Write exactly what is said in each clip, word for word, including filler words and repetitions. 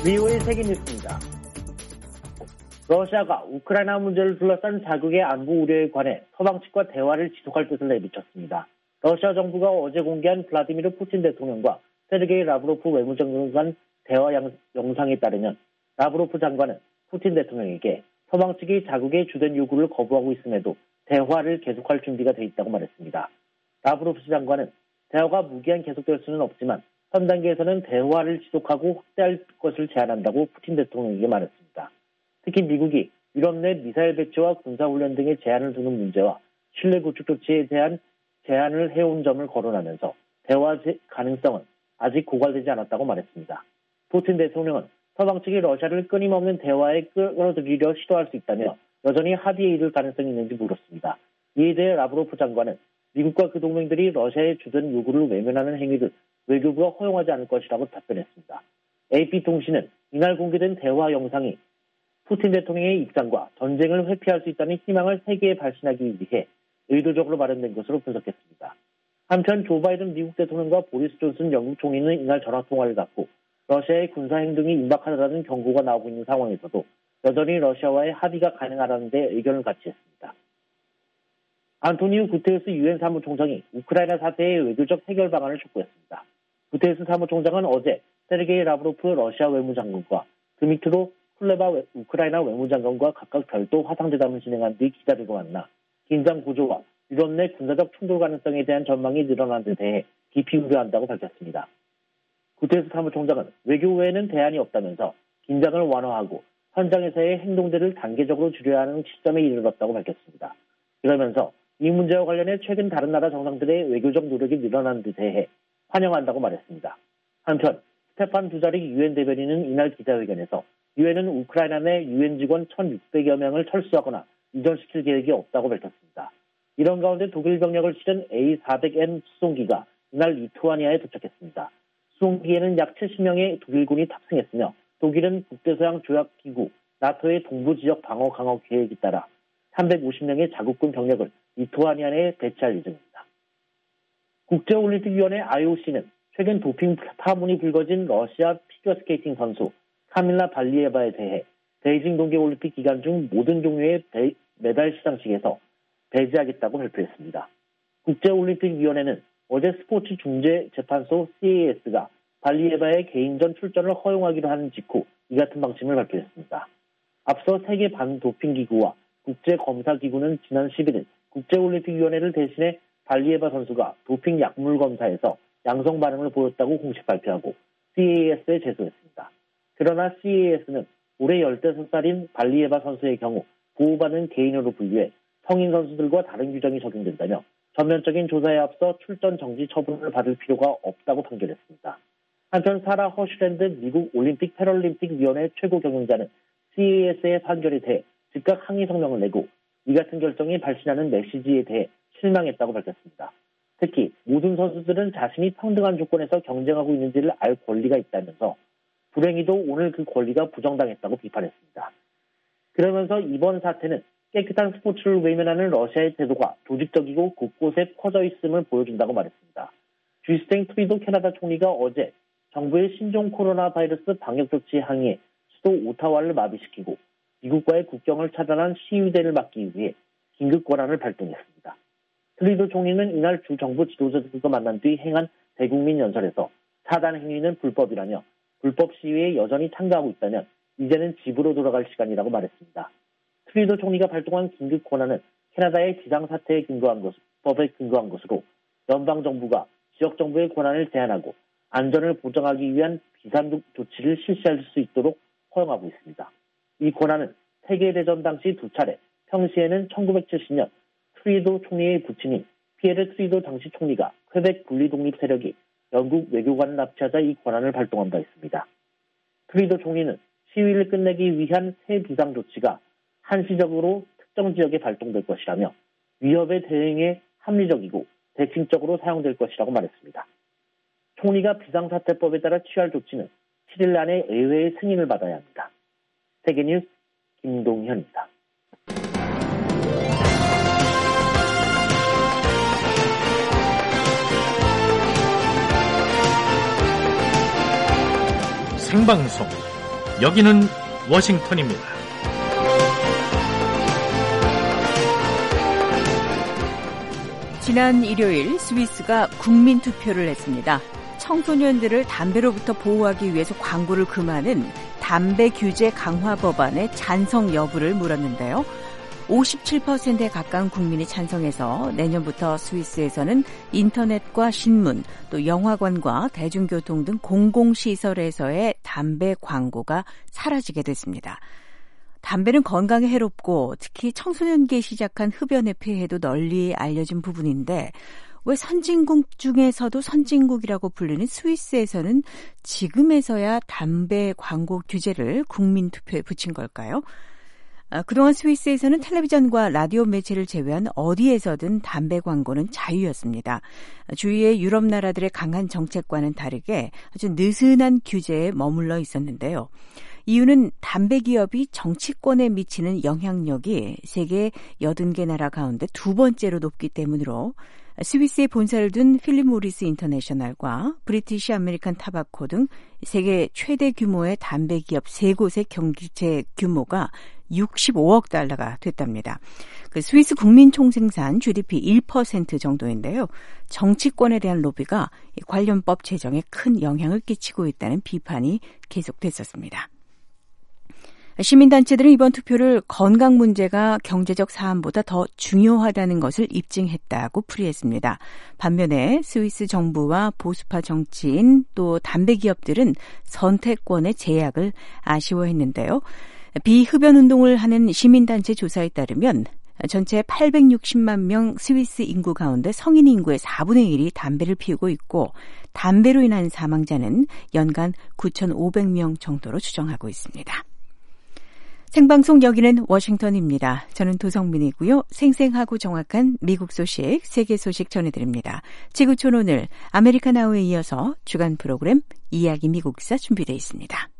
브이오에이 세계뉴스입니다. 러시아가 우크라이나 문제를 둘러싼 자국의 안보 우려에 관해 서방 측과 대화를 지속할 뜻을 내비쳤습니다. 러시아 정부가 어제 공개한 블라디미르 푸틴 대통령과 세르게이 라브로프 외무장관 간 대화 영상에 따르면 라브로프 장관은 푸틴 대통령에게 서방 측이 자국의 주된 요구를 거부하고 있음에도 대화를 계속할 준비가 돼 있다고 말했습니다. 라브로프 장관은 대화가 무기한 계속될 수는 없지만 현 단계에서는 대화를 지속하고 확대할 것을 제안한다고 푸틴 대통령에게 말했습니다. 특히 미국이 유럽 내 미사일 배치와 군사훈련 등의 제한을 두는 문제와 신뢰 구축 조치에 대한 제안을 해온 점을 거론하면서 대화 가능성은 아직 고갈되지 않았다고 말했습니다. 푸틴 대통령은 서방 측이 러시아를 끊임없는 대화에 끌어들이려 시도할 수 있다며 여전히 합의에 이를 가능성이 있는지 물었습니다. 이에 대해 라브로프 장관은 미국과 그 동맹들이 러시아의 주된 요구를 외면하는 행위를 외교부가 허용하지 않을 것이라고 답변했습니다. 에이피통신은 이날 공개된 대화 영상이 푸틴 대통령의 입장과 전쟁을 회피할 수 있다는 희망을 세계에 발신하기 위해 의도적으로 마련된 것으로 분석했습니다. 한편 조 바이든 미국 대통령과 보리스 존슨 영국 총리는 이날 전화통화를 갖고 러시아의 군사 행동이 임박하다는 경고가 나오고 있는 상황에서도 여전히 러시아와의 합의가 가능하다는 데 의견을 같이 했습니다. 안토니우 구테레스 유엔 사무총장이 우크라이나 사태의 외교적 해결 방안을 촉구했습니다. 구테레스 사무총장은 어제 세르게이 라브로프 러시아 외무장관과 드미트로 쿨레바 우크라이나 외무장관과 각각 별도 화상대담을 진행한 뒤 기자들과 만나 긴장 구조와 유럽 내 군사적 충돌 가능성에 대한 전망이 늘어난 데 대해 깊이 우려한다고 밝혔습니다. 구테레스 사무총장은 외교 외에는 대안이 없다면서 긴장을 완화하고 현장에서의 행동들을 단계적으로 줄여야 하는 시점에 이르렀다고 밝혔습니다. 그러면서 이 문제와 관련해 최근 다른 나라 정상들의 외교적 노력이 늘어난 데 대해 환영한다고 말했습니다. 한편 스테판 두자릭 유엔 대변인은 이날 기자회견에서 유엔은 우크라이나 내 유엔 직원 천육백여 명을 철수하거나 이전시킬 계획이 없다고 밝혔습니다. 이런 가운데 독일 병력을 실은 에이 사백 엠 수송기가 이날 리투아니아에 도착했습니다. 수송기에는 약 칠십 명의 독일군이 탑승했으며 독일은 북대서양 조약기구 나토의 동부 지역 방어 강화 계획에 따라 삼백오십 명의 자국군 병력을 리투아니아 내에 배치할 예정입니다. 국제올림픽위원회 아이오씨는 최근 도핑 파문이 불거진 러시아 피겨스케이팅 선수 카밀라 발리에바에 대해 베이징 동계올림픽 기간 중 모든 종류의 배, 메달 시상식에서 배제하겠다고 발표했습니다. 국제올림픽위원회는 어제 스포츠 중재재판소 씨에이에스가 발리에바의 개인전 출전을 허용하기로 한 직후 이 같은 방침을 발표했습니다. 앞서 세계 반도핑기구와 국제검사기구는 지난 십일 일 국제올림픽위원회를 대신해 발리에바 선수가 도핑 약물 검사에서 양성 반응을 보였다고 공식 발표하고 씨에이에스에 제소했습니다. 그러나 씨에이에스는 올해 열다섯 살인 발리에바 선수의 경우 보호받는 개인으로 분류해 성인 선수들과 다른 규정이 적용된다며 전면적인 조사에 앞서 출전 정지 처분을 받을 필요가 없다고 판결했습니다. 한편 사라 허슐랜드 미국 올림픽 패럴림픽 위원회 최고 경영자는 씨에이에스의 판결에 대해 즉각 항의 성명을 내고 이 같은 결정이 발신하는 메시지에 대해 실망했다고 밝혔습니다. 특히 모든 선수들은 자신이 평등한 조건에서 경쟁하고 있는지를 알 권리가 있다면서 불행히도 오늘 그 권리가 부정당했다고 비판했습니다. 그러면서 이번 사태는 깨끗한 스포츠를 외면하는 러시아의 태도가 조직적이고 곳곳에 퍼져 있음을 보여준다고 말했습니다. 주스틴 트루도 캐나다 총리가 어제 정부의 신종 코로나 바이러스 방역 조치에 항의해 수도 오타와를 마비시키고 미국과의 국경을 차단한 시위대를 막기 위해 긴급 권한을 발동했습니다. 트루도 총리는 이날 주 정부 지도자들과 만난 뒤 행한 대국민 연설에서 차단 행위는 불법이라며 불법 시위에 여전히 참가하고 있다면 이제는 집으로 돌아갈 시간이라고 말했습니다. 트루도 총리가 발동한 긴급 권한은 캐나다의 비상사태에 근거한 것, 법에 근거한 것으로 연방정부가 지역정부의 권한을 제한하고 안전을 보장하기 위한 비상 조치를 실시할 수 있도록 허용하고 있습니다. 이 권한은 세계대전 당시 두 차례, 평시에는 천구백칠십 년 트루도 총리의 부친인 피에르 트루도 당시 총리가 퀘벡 분리독립 세력이 영국 외교관을 납치하자 이 권한을 발동한 바 있습니다. 트루도 총리는 시위를 끝내기 위한 새 비상 조치가 한시적으로 특정 지역에 발동될 것이라며 위협의 대응에 합리적이고 대칭적으로 사용될 것이라고 말했습니다. 총리가 비상사태법에 따라 취할 조치는 칠 일 안에 의회의 승인을 받아야 합니다. 세계뉴스 김동현입니다. 생방송 여기는 워싱턴입니다. 지난 일요일 스위스가 국민투표를 했습니다. 청소년들을 담배로부터 보호하기 위해서 광고를 금하는 담배 규제 강화 법안의 찬성 여부를 물었는데요. 오십칠 퍼센트에 가까운 국민이 찬성해서 내년부터 스위스에서는 인터넷과 신문, 또 영화관과 대중교통 등 공공시설에서의 담배 광고가 사라지게 됐습니다. 담배는 건강에 해롭고 특히 청소년기에 시작한 흡연의 폐해도 널리 알려진 부분인데 왜 선진국 중에서도 선진국이라고 불리는 스위스에서는 지금에서야 담배 광고 규제를 국민투표에 붙인 걸까요? 그동안 스위스에서는 텔레비전과 라디오 매체를 제외한 어디에서든 담배 광고는 자유였습니다. 주위의 유럽 나라들의 강한 정책과는 다르게 아주 느슨한 규제에 머물러 있었는데요. 이유는 담배 기업이 정치권에 미치는 영향력이 세계 여든 개 나라 가운데 두 번째로 높기 때문으로 스위스에 본사를 둔 필립 모리스 인터내셔널과 브리티시 아메리칸 타바코 등 세계 최대 규모의 담배 기업 세 곳의 경제 규모가 육십오억 달러가 됐답니다. 그 스위스 국민 총생산 지디피 일 퍼센트 정도인데요. 정치권에 대한 로비가 관련법 제정에 큰 영향을 끼치고 있다는 비판이 계속됐었습니다. 시민단체들은 이번 투표를 건강 문제가 경제적 사안보다 더 중요하다는 것을 입증했다고 풀이했습니다. 반면에 스위스 정부와 보수파 정치인 또 담배 기업들은 선택권의 제약을 아쉬워했는데요. 비흡연 운동을 하는 시민단체 조사에 따르면 전체 팔백육십만 명 스위스 인구 가운데 성인 인구의 사분의 일이 담배를 피우고 있고 담배로 인한 사망자는 연간 구천오백 명 정도로 추정하고 있습니다. 생방송 여기는 워싱턴입니다. 저는 도성민이고요. 생생하고 정확한 미국 소식, 세계 소식 전해드립니다. 지구촌 오늘 아메리카 나우에 이어서 주간 프로그램 이야기 미국사 준비되어 있습니다.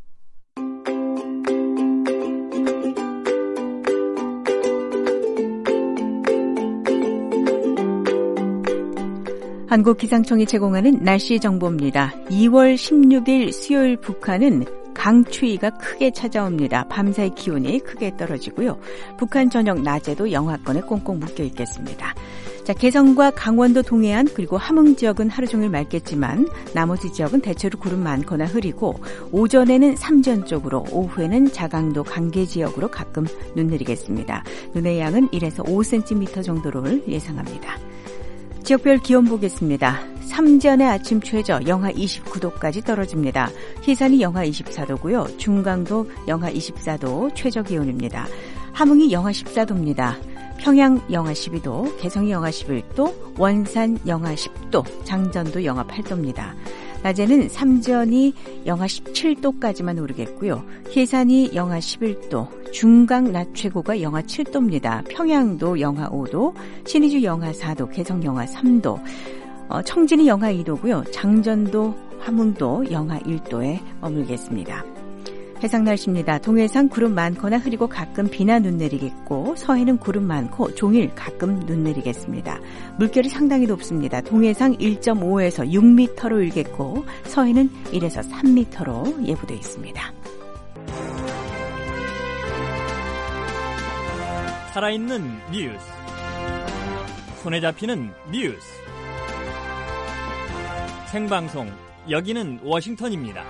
한국기상청이 제공하는 날씨 정보입니다. 이월 십육일 수요일 북한은 강추위가 크게 찾아옵니다. 밤사이 기온이 크게 떨어지고요. 북한 저녁 낮에도 영하권에 꽁꽁 묶여 있겠습니다. 자, 개성과 강원도 동해안 그리고 함흥 지역은 하루 종일 맑겠지만 나머지 지역은 대체로 구름 많거나 흐리고 오전에는 삼전 쪽으로 오후에는 자강도 강계 지역으로 가끔 눈 내리겠습니다. 눈의 양은 일에서 오 센티미터 정도를 예상합니다. 지역별 기온 보겠습니다. 삼전의 아침 최저 영하 이십구 도까지 떨어집니다. 희산이 영하 이십사 도고요. 중강도 영하 이십사 도 최저 기온입니다. 함흥이 영하 십사 도입니다. 평양 영하 십이 도, 개성이 영하 십일 도, 원산 영하 십 도, 장전도 영하 팔 도입니다. 낮에는 삼전이 영하 십칠 도까지만 오르겠고요. 희산이 영하 십일 도, 중강 낮 최고가 영하 칠 도입니다. 평양도 영하 오 도, 신의주 영하 사 도, 개성 영하 삼 도, 어, 청진이 영하 이 도고요. 장전도, 함흥도 영하 일 도에 머물겠습니다. 해상 날씨입니다. 동해상 구름 많거나 흐리고 가끔 비나 눈 내리겠고 서해는 구름 많고 종일 가끔 눈 내리겠습니다. 물결이 상당히 높습니다. 동해상 일 점 오에서 육 미터로 일겠고 서해는 일에서 삼 미터로 예보되어 있습니다. 살아있는 뉴스, 손에 잡히는 뉴스, 생방송 여기는 워싱턴입니다.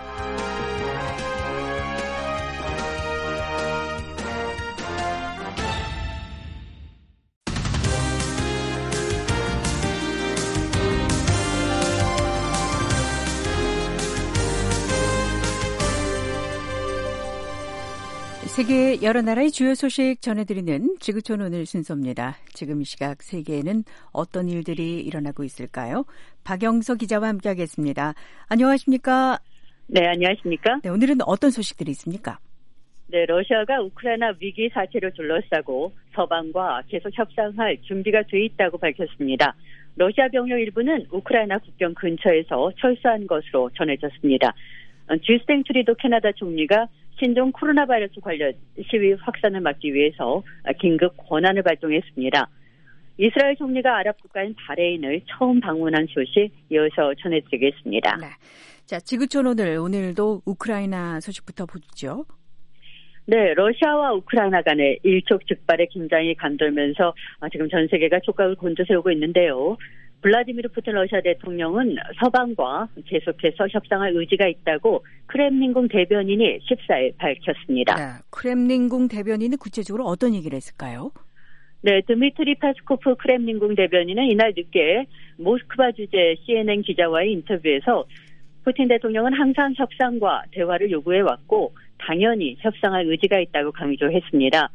세계 여러 나라의 주요 소식 전해드리는 지구촌 오늘 순서입니다. 지금 이 시각 세계에는 어떤 일들이 일어나고 있을까요? 박영서 기자와 함께하겠습니다. 안녕하십니까? 네, 안녕하십니까? 네, 오늘은 어떤 소식들이 있습니까? 네, 러시아가 우크라이나 위기 사태를 둘러싸고 서방과 계속 협상할 준비가 돼 있다고 밝혔습니다. 러시아 병력 일부는 우크라이나 국경 근처에서 철수한 것으로 전해졌습니다. 주스틴 트리도 캐나다 총리가 신종 코로나 바이러스 관련 시위 확산을 막기 위해서 긴급 권한을 발동했습니다. 이스라엘 총리가 아랍 국가인 바레인을 처음 방문한 소식 이어서 전해드리겠습니다. 네. 자, 지구촌 오늘 오늘도 우크라이나 소식부터 보죠. 네, 러시아와 우크라이나 간의 일촉즉발의 긴장이 감돌면서 지금 전 세계가 촉각을 곤두세우고 있는데요. 블라디미르 푸틴 러시아 대통령은 서방과 계속해서 협상할 의지가 있다고 크렘린궁 대변인이 십사일 밝혔습니다. 네, 크렘린궁 대변인은 구체적으로 어떤 얘기를 했을까요? 네, 드미트리 페스코프 크렘린궁 대변인은 이날 늦게 모스크바 주재 씨엔엔 기자와의 인터뷰에서 푸틴 대통령은 항상 협상과 대화를 요구해왔고 당연히 협상할 의지가 있다고 강조했습니다.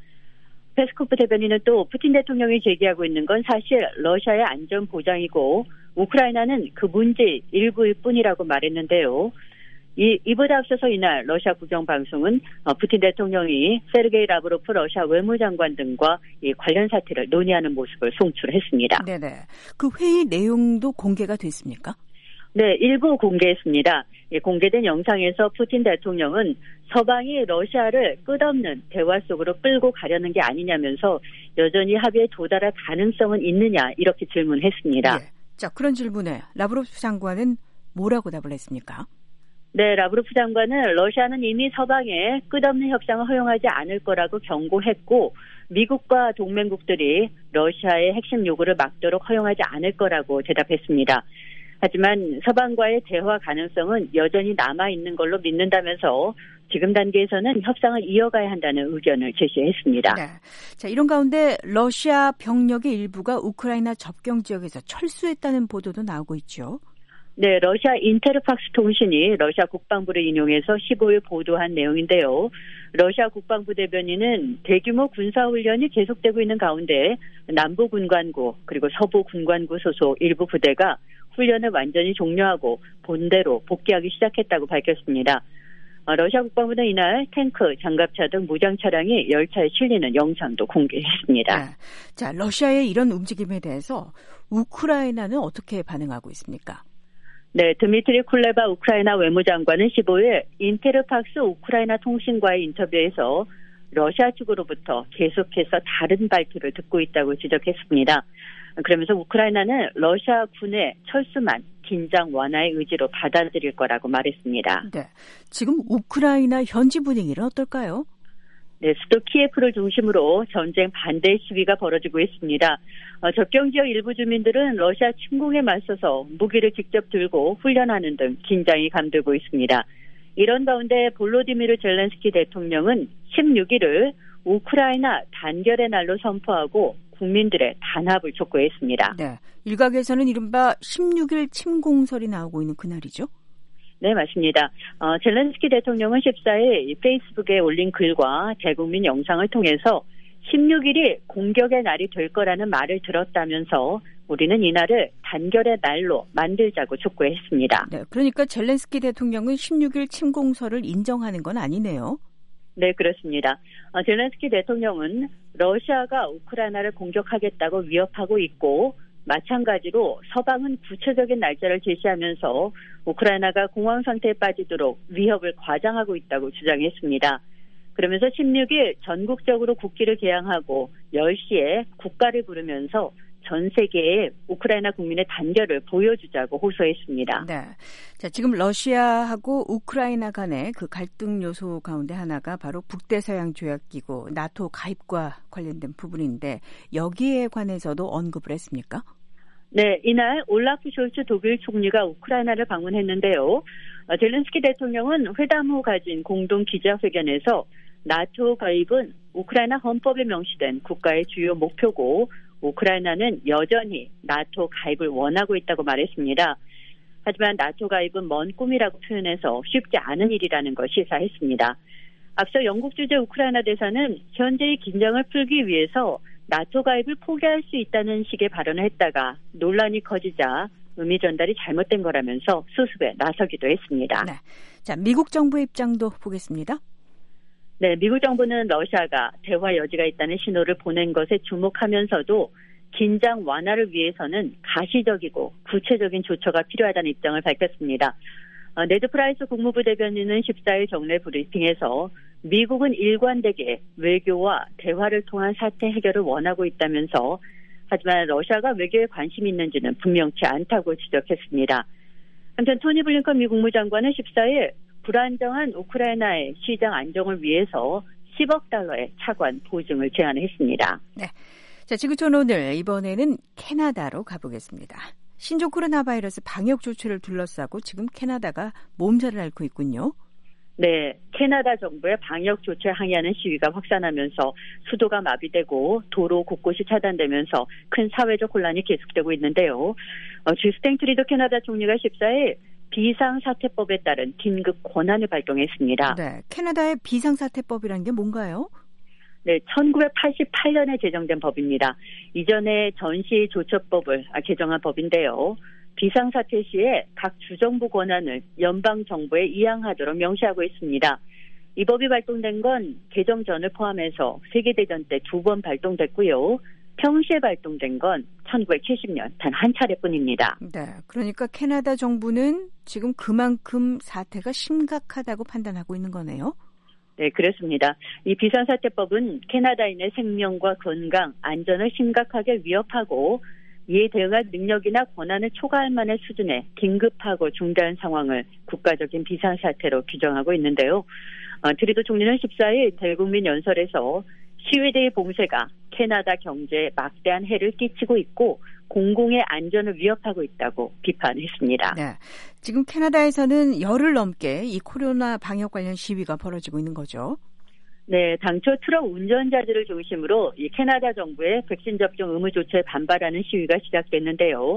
페스코프 대변인은 또 푸틴 대통령이 제기하고 있는 건 사실 러시아의 안전 보장이고 우크라이나는 그 문제 일부일 뿐이라고 말했는데요. 이, 이보다 앞서서 이날 러시아 국영방송은 푸틴 대통령이 세르게이 라브로프 러시아 외무장관 등과 이 관련 사태를 논의하는 모습을 송출했습니다. 네네. 그 회의 내용도 공개가 됐습니까? 네, 일부 공개했습니다. 공개된 영상에서 푸틴 대통령은 서방이 러시아를 끝없는 대화 속으로 끌고 가려는 게 아니냐면서 여전히 합의에 도달할 가능성은 있느냐 이렇게 질문했습니다. 네. 자, 그런 질문에 라브로프 장관은 뭐라고 답을 했습니까? 네, 라브로프 장관은 러시아는 이미 서방에 끝없는 협상을 허용하지 않을 거라고 경고했고 미국과 동맹국들이 러시아의 핵심 요구를 막도록 허용하지 않을 거라고 대답했습니다. 하지만 서방과의 대화 가능성은 여전히 남아있는 걸로 믿는다면서 지금 단계에서는 협상을 이어가야 한다는 의견을 제시했습니다. 네. 자, 이런 가운데 러시아 병력의 일부가 우크라이나 접경 지역에서 철수했다는 보도도 나오고 있죠. 네, 러시아 인테르팍스 통신이 러시아 국방부를 인용해서 십오일 보도한 내용인데요. 러시아 국방부 대변인은 대규모 군사훈련이 계속되고 있는 가운데 남부 군관구 그리고 서부 군관구 소속 일부 부대가 훈련을 완전히 종료하고 본대로 복귀하기 시작했다고 밝혔습니다. 러시아 국방부는 이날 탱크, 장갑차 등 무장 차량이 열차에 실리는 영상도 공개했습니다. 네. 자, 러시아의 이런 움직임에 대해서 우크라이나는 어떻게 반응하고 있습니까? 네, 드미트리 쿨레바 우크라이나 외무장관은 십오일 인테르팍스 우크라이나 통신과의 인터뷰에서 러시아 측으로부터 계속해서 다른 발표를 듣고 있다고 지적했습니다. 그러면서 우크라이나는 러시아 군의 철수만 긴장 완화의 의지로 받아들일 거라고 말했습니다. 네, 지금 우크라이나 현지 분위기는 어떨까요? 네, 수도 키예프를 중심으로 전쟁 반대 시위가 벌어지고 있습니다. 어, 접경 지역 일부 주민들은 러시아 침공에 맞서서 무기를 직접 들고 훈련하는 등 긴장이 감돌고 있습니다. 이런 가운데 볼로디미르 젤렌스키 대통령은 십육일을 우크라이나 단결의 날로 선포하고 국민들의 단합을 촉구했습니다. 네, 일각에서는 이른바 십육일 침공설이 나오고 있는 그날이죠? 네, 맞습니다. 어, 젤렌스키 대통령은 십사일 페이스북에 올린 글과 대국민 영상을 통해서 십육일이 공격의 날이 될 거라는 말을 들었다면서 우리는 이날을 단결의 날로 만들자고 촉구했습니다. 네, 그러니까 젤렌스키 대통령은 십육일 침공설을 인정하는 건 아니네요. 네, 그렇습니다. 어, 젤렌스키 대통령은 러시아가 우크라이나를 공격하겠다고 위협하고 있고 마찬가지로 서방은 구체적인 날짜를 제시하면서 우크라이나가 공황 상태에 빠지도록 위협을 과장하고 있다고 주장했습니다. 그러면서 십육일 전국적으로 국기를 개항하고 열 시에 국가를 부르면서 전 세계에 우크라이나 국민의 단결을 보여주자고 호소했습니다. 네, 자, 지금 러시아하고 우크라이나 간의 그 갈등 요소 가운데 하나가 바로 북대서양 조약기구 나토 가입과 관련된 부분인데 여기에 관해서도 언급을 했습니까? 네, 이날 올라프 숄츠 독일 총리가 우크라이나를 방문했는데요. 젤렌스키 대통령은 회담 후 가진 공동 기자회견에서 나토 가입은 우크라이나 헌법에 명시된 국가의 주요 목표고 우크라이나는 여전히 나토 가입을 원하고 있다고 말했습니다. 하지만 나토 가입은 먼 꿈이라고 표현해서 쉽지 않은 일이라는 걸 시사했습니다. 앞서 영국 주재 우크라이나 대사는 현재의 긴장을 풀기 위해서 나토 가입을 포기할 수 있다는 식의 발언을 했다가 논란이 커지자 의미 전달이 잘못된 거라면서 수습에 나서기도 했습니다. 네. 자, 미국 정부의 입장도 보겠습니다. 네, 미국 정부는 러시아가 대화 여지가 있다는 신호를 보낸 것에 주목하면서도 긴장 완화를 위해서는 가시적이고 구체적인 조처가 필요하다는 입장을 밝혔습니다. 어, 네드 프라이스 국무부 대변인은 십사일 정례 브리핑에서 미국은 일관되게 외교와 대화를 통한 사태 해결을 원하고 있다면서 하지만 러시아가 외교에 관심이 있는지는 분명치 않다고 지적했습니다. 한편 토니 블링컨 미 국무장관은 십사일 불안정한 우크라이나의 시장 안정을 위해서 십억 달러의 차관 보증을 제안했습니다. 네. 자, 지구촌 오늘 이번에는 캐나다로 가보겠습니다. 신종 코로나 바이러스 방역 조치를 둘러싸고 지금 캐나다가 몸살을 앓고 있군요. 네, 캐나다 정부의 방역 조치에 항의하는 시위가 확산하면서 수도가 마비되고 도로 곳곳이 차단되면서 큰 사회적 혼란이 계속되고 있는데요. 어, 주스틴 트루도 캐나다 총리가 십사일 비상사태법에 따른 긴급 권한을 발동했습니다. 네, 캐나다의 비상사태법이라는 게 뭔가요? 네, 천구백팔십팔년에 제정된 법입니다. 이전에 전시조처법을 개정한 법인데요. 비상사태 시에 각 주정부 권한을 연방정부에 이양하도록 명시하고 있습니다. 이 법이 발동된 건 개정 전을 포함해서 세계대전 때 두 번 발동됐고요. 평시에 발동된 건 천구백칠십년 단 한 차례뿐입니다. 네, 그러니까 캐나다 정부는 지금 그만큼 사태가 심각하다고 판단하고 있는 거네요. 네, 그렇습니다. 이 비상사태법은 캐나다인의 생명과 건강, 안전을 심각하게 위협하고 이에 대응할 능력이나 권한을 초과할 만한 수준의 긴급하고 중대한 상황을 국가적인 비상사태로 규정하고 있는데요. 어, 트루도 총리는 십사일 대국민 연설에서 시위대의 봉쇄가 캐나다 경제에 막대한 해를 끼치고 있고 공공의 안전을 위협하고 있다고 비판했습니다. 네, 지금 캐나다에서는 열흘 넘게 이 코로나 방역 관련 시위가 벌어지고 있는 거죠. 네, 당초 트럭 운전자들을 중심으로 이 캐나다 정부의 백신 접종 의무 조치에 반발하는 시위가 시작됐는데요.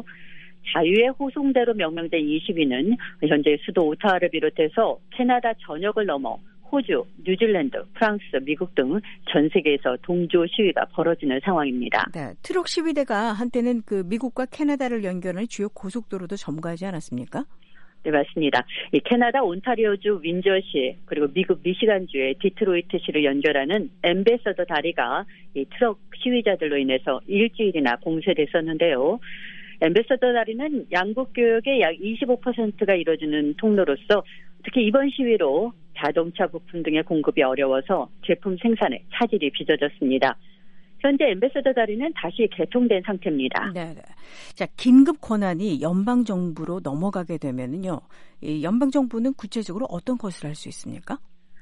자유의 호송대로 명명된 이 시위는 현재 수도 오타와를 비롯해서 캐나다 전역을 넘어 호주, 뉴질랜드, 프랑스, 미국 등 전 세계에서 동조 시위가 벌어지는 상황입니다. 네, 트럭 시위대가 한때는 그 미국과 캐나다를 연결하는 주요 고속도로도 점거하지 않았습니까? 네, 맞습니다. 이 캐나다 온타리오주 윈저시 그리고 미국 미시간주의 디트로이트시를 연결하는 엠베서더 다리가 이 트럭 시위자들로 인해서 일주일이나 봉쇄됐었는데요. 엠베서더 다리는 양국 교역의 약 이십오 퍼센트가 이루어지는 통로로서 특히 이번 시위로 자동차 부품 등의 공급이 어려워서 제품 생산에 차질이 빚어졌습니다. 현재 엠베서더 다리는 다시 개통된 상태입니다. 네, 자, 긴급 권한이 연방 정부로 넘어가게 되면은요, 이 연방 정부는 구체적으로 어떤 것을 할 수 있습니까?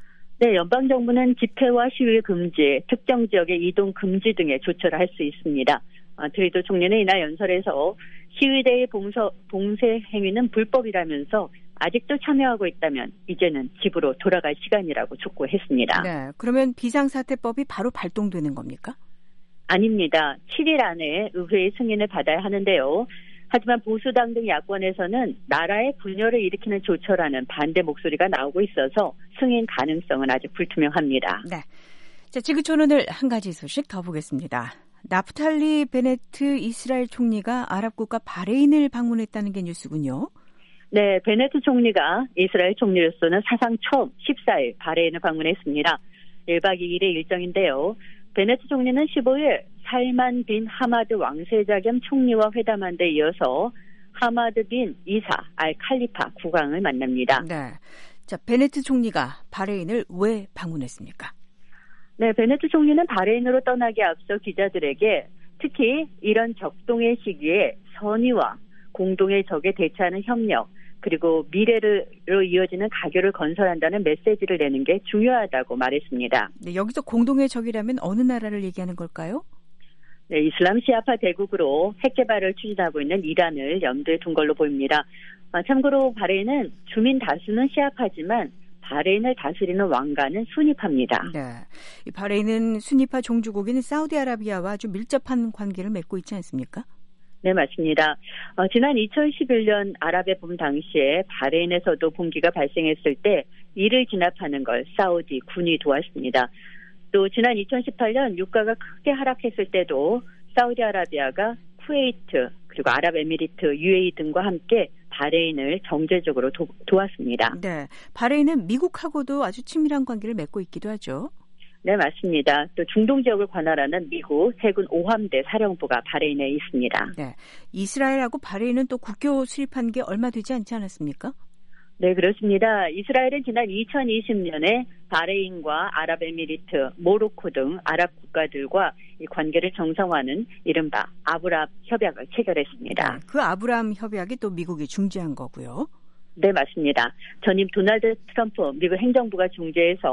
네, 연방 정부는 집회와 시위 금지, 특정 지역의 이동 금지 등의 조처를 할 수 있습니다. 아, 트루도 총리는 이날 연설에서 시위대의 봉서, 봉쇄 행위는 불법이라면서 아직도 참여하고 있다면 이제는 집으로 돌아갈 시간이라고 촉구했습니다. 네, 그러면 비상사태법이 바로 발동되는 겁니까? 아닙니다. 칠일 안에 의회의 승인을 받아야 하는데요. 하지만 보수당 등 야권에서는 나라의 분열을 일으키는 조처라는 반대 목소리가 나오고 있어서 승인 가능성은 아직 불투명합니다. 네, 자, 지구촌 오늘 한 가지 소식 더 보겠습니다. 나프탈리 베네트 이스라엘 총리가 아랍 국가 바레인을 방문했다는 게 뉴스군요. 네, 베네트 총리가 이스라엘 총리로서는 사상 처음 십사일 바레인을 방문했습니다. 일박 이일의 일정인데요. 베네트 총리는 십오일 살만 빈 하마드 왕세자 겸 총리와 회담한 데 이어서 하마드 빈 이사 알 칼리파 국왕을 만납니다. 네, 자, 베네트 총리가 바레인을 왜 방문했습니까? 네, 베네트 총리는 바레인으로 떠나기 앞서 기자들에게 특히 이런 적동의 시기에 선의와 공동의 적에 대처하는 협력 그리고 미래로 이어지는 가교를 건설한다는 메시지를 내는 게 중요하다고 말했습니다. 네, 여기서 공동의 적이라면 어느 나라를 얘기하는 걸까요? 네, 이슬람 시아파 대국으로 핵 개발을 추진하고 있는 이란을 염두에 둔 걸로 보입니다. 아, 참고로 바레인은 주민 다수는 시아파지만 바레인을 다스리는 왕가는 수니파입니다. 네, 이 바레인은 수니파 종주국인 사우디아라비아와 아주 밀접한 관계를 맺고 있지 않습니까? 네, 맞습니다. 어, 지난 이천십일년 아랍의 봄 당시에 바레인에서도 붕괴가 발생했을 때 이를 진압하는 걸 사우디 군이 도왔습니다. 또 지난 이천십팔년 유가가 크게 하락했을 때도 사우디아라비아가 쿠웨이트 그리고 아랍에미리트, 유에이 등과 함께 바레인을 정제적으로 도, 도왔습니다. 네, 바레인은 미국하고도 아주 친밀한 관계를 맺고 있기도 하죠. 네, 맞습니다. 또 중동 지역을 관할하는 미국 해군 오함대 사령부가 바레인에 있습니다. 네, 이스라엘하고 바레인은 또 국교 수립한 게 얼마 되지 않지 않았습니까? 네, 그렇습니다. 이스라엘은 지난 이천이십년에 바레인과 아랍에미리트, 모로코 등 아랍 국가들과 이 관계를 정상화하는 이른바 아브라함 협약을 체결했습니다. 네, 그 아브라함 협약이 또 미국이 중재한 거고요. 네, 맞습니다. 전임 도널드 트럼프 미국 행정부가 중재해서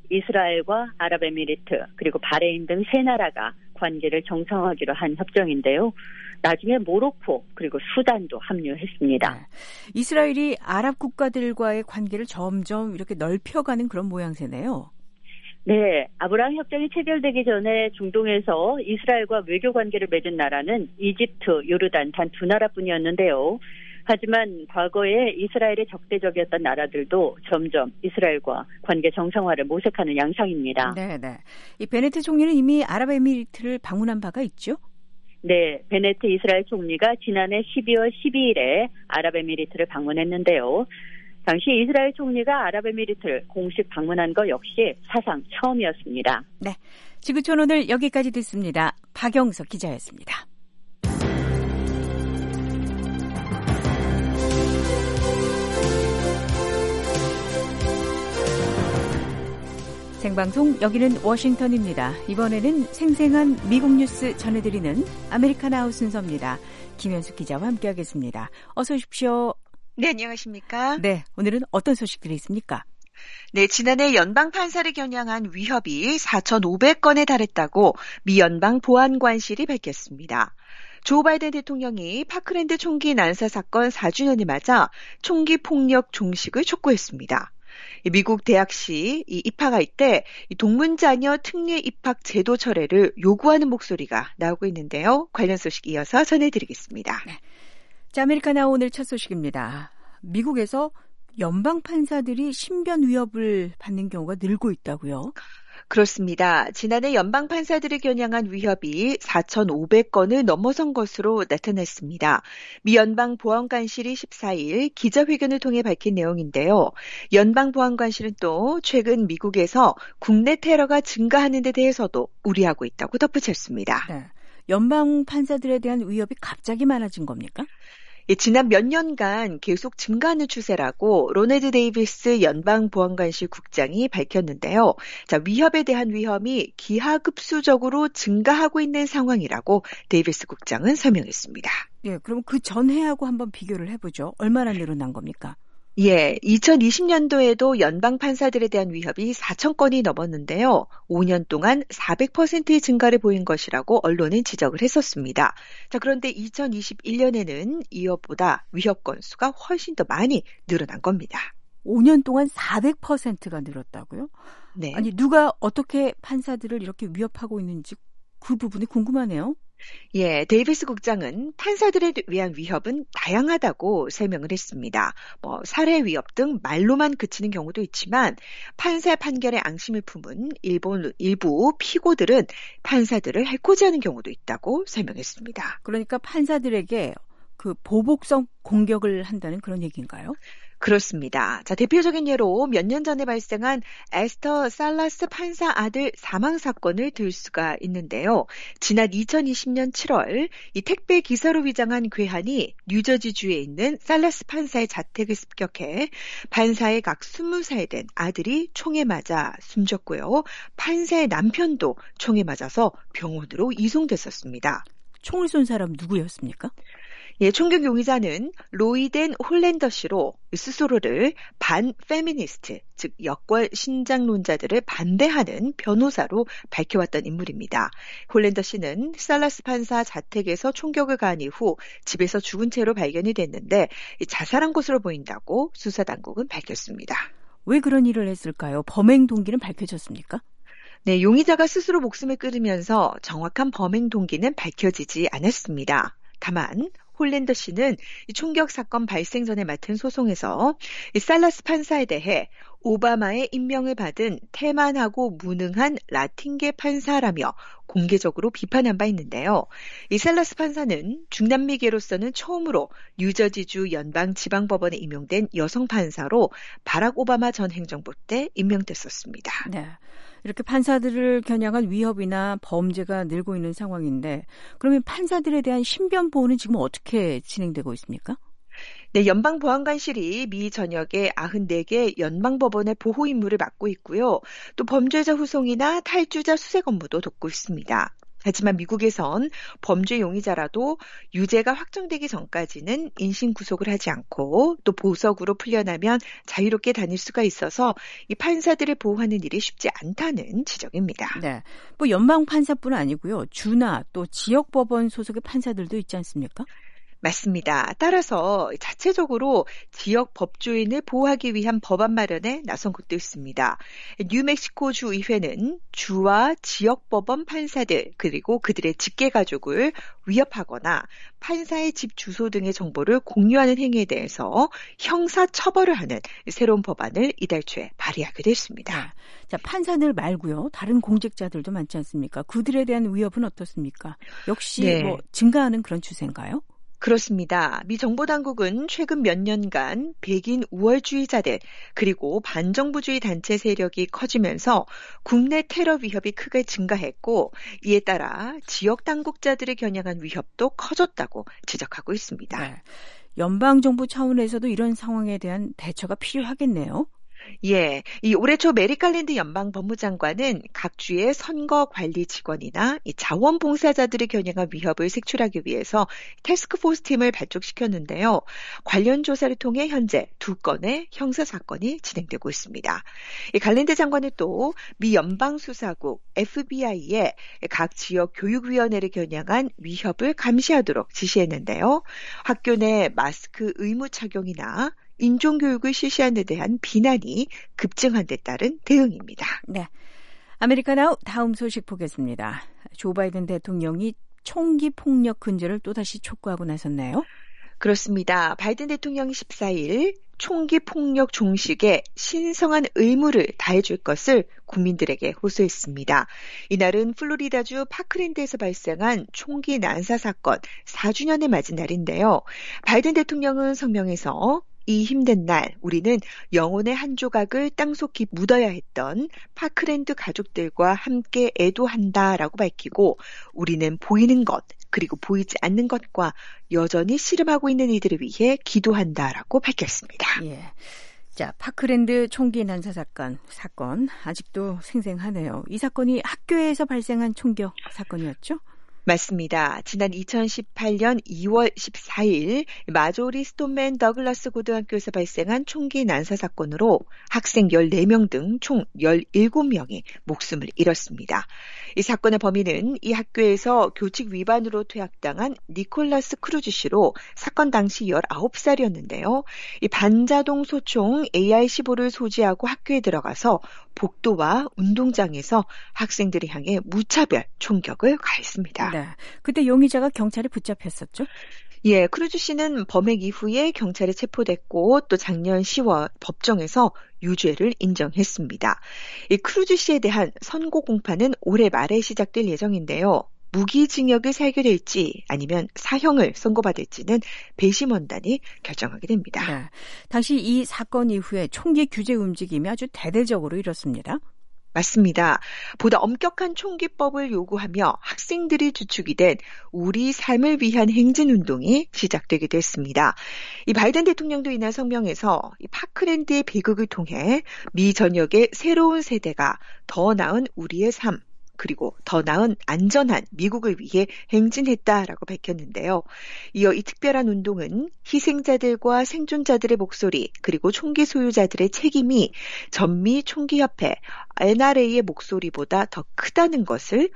이스라엘과 아랍에미리트 그리고 바레인 등 세 나라가 관계를 정상화하기로 한 협정인데요. 나중에 모로코 그리고 수단도 합류했습니다. 네. 이스라엘이 아랍 국가들과의 관계를 점점 이렇게 넓혀가는 그런 모양새네요. 네, 아브라함 협정이 체결되기 전에 중동에서 이스라엘과 외교 관계를 맺은 나라는 이집트, 요르단 단 두 나라뿐이었는데요. 하지만 과거에 이스라엘에 적대적이었던 나라들도 점점 이스라엘과 관계 정상화를 모색하는 양상입니다. 네, 네. 이 베네트 총리는 이미 아랍에미리트를 방문한 바가 있죠? 네, 베네트 이스라엘 총리가 지난해 십이월 십이일에 아랍에미리트를 방문했는데요. 당시 이스라엘 총리가 아랍에미리트를 공식 방문한 것 역시 사상 처음이었습니다. 네, 지구촌 오늘 여기까지 듣습니다. 박영석 기자였습니다. 생방송 여기는 워싱턴입니다. 이번에는 생생한 미국 뉴스 전해드리는 아메리카나우 순서입니다. 김현숙 기자와 함께하겠습니다. 어서 오십시오. 네, 안녕하십니까? 네, 오늘은 어떤 소식들이 있습니까? 네, 지난해 연방 판사를 겨냥한 위협이 사천오백 건에 달했다고 미 연방 보안관실이 밝혔습니다. 조 바이든 대통령이 파크랜드 총기 난사 사건 사 주년을 맞아 총기 폭력 종식을 촉구했습니다. 미국 대학시 입학할 때 동문자녀 특례 입학 제도 철회를 요구하는 목소리가 나오고 있는데요. 관련 소식 이어서 전해드리겠습니다. 네. 자, 아메리카나 오늘 첫 소식입니다. 미국에서 연방 판사들이 신변 위협을 받는 경우가 늘고 있다고요? 그렇습니다. 지난해 연방 판사들을 겨냥한 위협이 사천오백 건을 넘어선 것으로 나타났습니다. 미 연방보안관실이 십사일 기자회견을 통해 밝힌 내용인데요. 연방보안관실은 또 최근 미국에서 국내 테러가 증가하는 데 대해서도 우려하고 있다고 덧붙였습니다. 네. 연방 판사들에 대한 위협이 갑자기 많아진 겁니까? 예, 지난 몇 년간 계속 증가하는 추세라고 로널드 데이비스 연방보안관실 국장이 밝혔는데요. 자, 위협에 대한 위험이 기하급수적으로 증가하고 있는 상황이라고 데이비스 국장은 설명했습니다. 예, 그럼 그 전해하고 한번 비교를 해보죠. 얼마나 늘어난 겁니까? 예, 이천이십 년도에도 연방 판사들에 대한 위협이 사천 건이 넘었는데요. 오 년 동안 사백 퍼센트의 증가를 보인 것이라고 언론은 지적을 했었습니다. 자, 그런데 이천이십일 년에는 이것보다 위협 건수가 훨씬 더 많이 늘어난 겁니다. 오 년 동안 사백 퍼센트가 늘었다고요? 네. 아니, 누가 어떻게 판사들을 이렇게 위협하고 있는지 그 부분이 궁금하네요. 예, 데이비스 국장은 판사들에 위한 위협은 다양하다고 설명을 했습니다. 뭐 살해 위협 등 말로만 그치는 경우도 있지만 판사 판결에 앙심을 품은 일본, 일부 피고들은 판사들을 해코지 하는 경우도 있다고 설명했습니다. 그러니까 판사들에게 그 보복성 공격을 한다는 그런 얘기인가요? 그렇습니다. 자, 대표적인 예로 몇 년 전에 발생한 에스터 살라스 판사 아들 사망 사건을 들 수가 있는데요. 지난 이천이십 년 칠월 이 택배 기사로 위장한 괴한이 뉴저지주에 있는 살라스 판사의 자택을 습격해 판사의 각 스무 살 된 아들이 총에 맞아 숨졌고요. 판사의 남편도 총에 맞아서 병원으로 이송됐었습니다. 총을 쏜 사람 누구였습니까? 예, 총격 용의자는 로이덴 홀랜더 씨로 스스로를 반페미니스트, 즉 여권 신장론자들을 반대하는 변호사로 밝혀왔던 인물입니다. 홀랜더 씨는 살라스 판사 자택에서 총격을 가한 이후 집에서 죽은 채로 발견이 됐는데 자살한 것으로 보인다고 수사당국은 밝혔습니다. 왜 그런 일을 했을까요? 범행 동기는 밝혀졌습니까? 네, 용의자가 스스로 목숨을 끊으면서 정확한 범행 동기는 밝혀지지 않았습니다. 다만 홀랜더 씨는 총격 사건 발생 전에 맡은 소송에서 살라스 판사에 대해 오바마의 임명을 받은 태만하고 무능한 라틴계 판사라며 공개적으로 비판한 바 있는데요. 이 살라스 판사는 중남미계로서는 처음으로 뉴저지주 연방지방법원에 임용된 여성 판사로 바락 오바마 전 행정부 때 임명됐었습니다. 네. 이렇게 판사들을 겨냥한 위협이나 범죄가 늘고 있는 상황인데 그러면 판사들에 대한 신변 보호는 지금 어떻게 진행되고 있습니까? 네, 연방보안관실이 미 전역의 구십사 개 연방법원의 보호 임무를 맡고 있고요. 또 범죄자 후송이나 탈주자 수색 업무도 돕고 있습니다. 하지만 미국에선 범죄 용의자라도 유죄가 확정되기 전까지는 인신 구속을 하지 않고 또 보석으로 풀려나면 자유롭게 다닐 수가 있어서 이 판사들을 보호하는 일이 쉽지 않다는 지적입니다. 네, 뭐 연방 판사뿐 아니고요. 주나 또 지역 법원 소속의 판사들도 있지 않습니까? 맞습니다. 따라서 자체적으로 지역 법조인을 보호하기 위한 법안 마련에 나선 곳도 있습니다. 뉴멕시코 주 의회는 주와 지역 법원 판사들 그리고 그들의 직계가족을 위협하거나 판사의 집 주소 등의 정보를 공유하는 행위에 대해서 형사 처벌을 하는 새로운 법안을 이달 초에 발의하기도 했습니다. 자, 판사들 말고요. 다른 공직자들도 많지 않습니까? 그들에 대한 위협은 어떻습니까? 역시 네. 뭐 증가하는 그런 추세인가요? 그렇습니다. 미 정보당국은 최근 몇 년간 백인 우월주의자들 그리고 반정부주의 단체 세력이 커지면서 국내 테러 위협이 크게 증가했고 이에 따라 지역 당국자들을 겨냥한 위협도 커졌다고 지적하고 있습니다. 네. 연방정부 차원에서도 이런 상황에 대한 대처가 필요하겠네요. 예, 이 올해 초 메릭 갈랜드 연방 법무장관은 각 주의 선거 관리 직원이나 이 자원봉사자들을 겨냥한 위협을 색출하기 위해서 태스크포스 팀을 발족시켰는데요. 관련 조사를 통해 현재 두 건의 형사 사건이 진행되고 있습니다. 이 갈랜드 장관은 또 미 연방수사국 에프비아이에 각 지역 교육위원회를 겨냥한 위협을 감시하도록 지시했는데요. 학교 내 마스크 의무 착용이나 인종교육을 실시하는 데 대한 비난이 급증한 데 따른 대응입니다. 네, 아메리카나우 다음 소식 보겠습니다. 조 바이든 대통령이 총기 폭력 근절을 또다시 촉구하고 나섰네요. 그렇습니다. 바이든 대통령이 십사일 총기 폭력 종식에 신성한 의무를 다해줄 것을 국민들에게 호소했습니다. 이날은 플로리다주 파크랜드에서 발생한 총기 난사 사건 사 주년을 맞은 날인데요. 바이든 대통령은 성명에서 이 힘든 날 우리는 영혼의 한 조각을 땅속히 묻어야 했던 파크랜드 가족들과 함께 애도한다라고 밝히고 우리는 보이는 것 그리고 보이지 않는 것과 여전히 씨름하고 있는 이들을 위해 기도한다라고 밝혔습니다. 예. 자, 파크랜드 총기 난사 사건, 사건 아직도 생생하네요. 이 사건이 학교에서 발생한 총격 사건이었죠? 맞습니다. 지난 이천십팔년 이월 십사일 마조리 스톤맨 더글라스 고등학교에서 발생한 총기 난사 사건으로 학생 열네 명 등 총 열일곱 명이 목숨을 잃었습니다. 이 사건의 범인은 이 학교에서 교칙 위반으로 퇴학당한 니콜라스 크루즈 씨로 사건 당시 열아홉 살이었는데요. 이 반자동 소총 에이알 십오를 소지하고 학교에 들어가서 복도와 운동장에서 학생들을 향해 무차별 총격을 가했습니다. 네. 그때 용의자가 경찰에 붙잡혔었죠? 예, 크루즈 씨는 범행 이후에 경찰에 체포됐고 또 작년 시월 법정에서 유죄를 인정했습니다. 이 크루즈 씨에 대한 선고 공판은 올해 말에 시작될 예정인데요. 무기징역을 살게 될지 아니면 사형을 선고받을지는 배심원단이 결정하게 됩니다. 네. 당시 이 사건 이후에 총기 규제 움직임이 아주 대대적으로 일었습니다. 맞습니다. 보다 엄격한 총기법을 요구하며 학생들이 주축이 된 우리 삶을 위한 행진운동이 시작되게 됐습니다. 이 바이든 대통령도 이날 성명에서 이 파크랜드의 비극을 통해 미 전역의 새로운 세대가 더 나은 우리의 삶, 그리고 더 나은 안전한 미국을 위해 행진했다라고 밝혔는데요. 이어 이 특별한 운동은 희생자들과 생존자들의 목소리 그리고 총기 소유자들의 책임이 전미 총기협회 엔알에이의 목소리보다 더 크다는 것을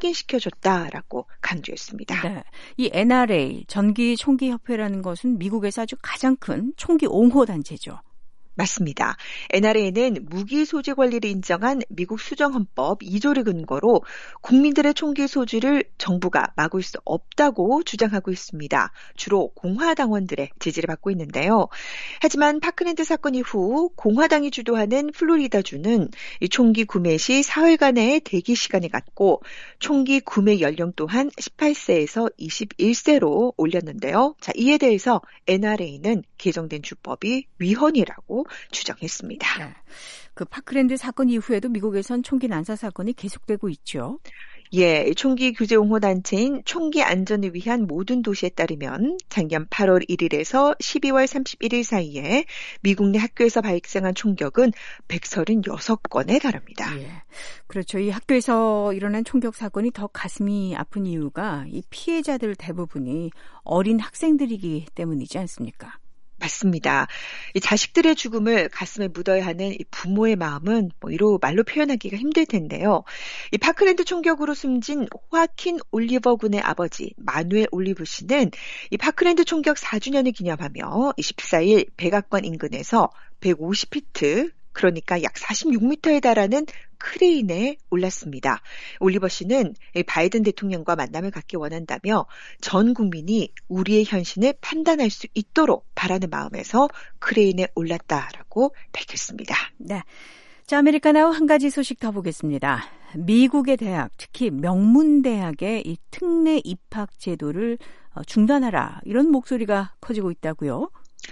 확인시켜줬다라고 강조했습니다. 네, 이 엔알에이 전기 총기협회라는 것은 미국에서 아주 가장 큰 총기 옹호 단체죠. 맞습니다. 엔알에이는 무기 소지 권리를 인정한 미국 수정헌법 이조를 근거로 국민들의 총기 소지를 정부가 막을 수 없다고 주장하고 있습니다. 주로 공화당원들의 지지를 받고 있는데요. 하지만 파크랜드 사건 이후 공화당이 주도하는 플로리다주는 이 총기 구매 시 사흘간의 대기 시간이 갖고 총기 구매 연령 또한 십팔 세에서 이십일 세로 올렸는데요. 자, 이에 대해서 엔알에이는 개정된 주법이 위헌이라고 주장했습니다. 네. 그 파크랜드 사건 이후에도 미국에선 총기 난사 사건이 계속되고 있죠. 예, 총기 규제 옹호 단체인 총기 안전을 위한 모든 도시에 따르면 작년 팔월 일일에서 십이월 삼십일일 사이에 미국 내 학교에서 발생한 총격은 백삼십육 건에 달합니다. 예, 그렇죠. 이 학교에서 일어난 총격 사건이 더 가슴이 아픈 이유가 이 피해자들 대부분이 어린 학생들이기 때문이지 않습니까? 맞습니다. 이 자식들의 죽음을 가슴에 묻어야 하는 이 부모의 마음은 뭐 이로 말로 표현하기가 힘들 텐데요. 이 파크랜드 총격으로 숨진 호아킨 올리버 군의 아버지 마누엘 올리브 씨는 이 파크랜드 총격 사 주년을 기념하며 십사일 백악관 인근에서 백오십 피트, 그러니까 약 사십육 미터에 달하는 크레인에 올랐습니다. 올리버 씨는 바이든 대통령과 만남을 갖기 원한다며 전 국민이 우리의 현신을 판단할 수 있도록 바라는 마음에서 크레인에 올랐다라고 밝혔습니다. 네. 자, 아메리카나우 한 가지 소식 더 보겠습니다. 미국의 대학, 특히 명문대학의 이 특례 입학 제도를 중단하라, 이런 목소리가 커지고 있다고요?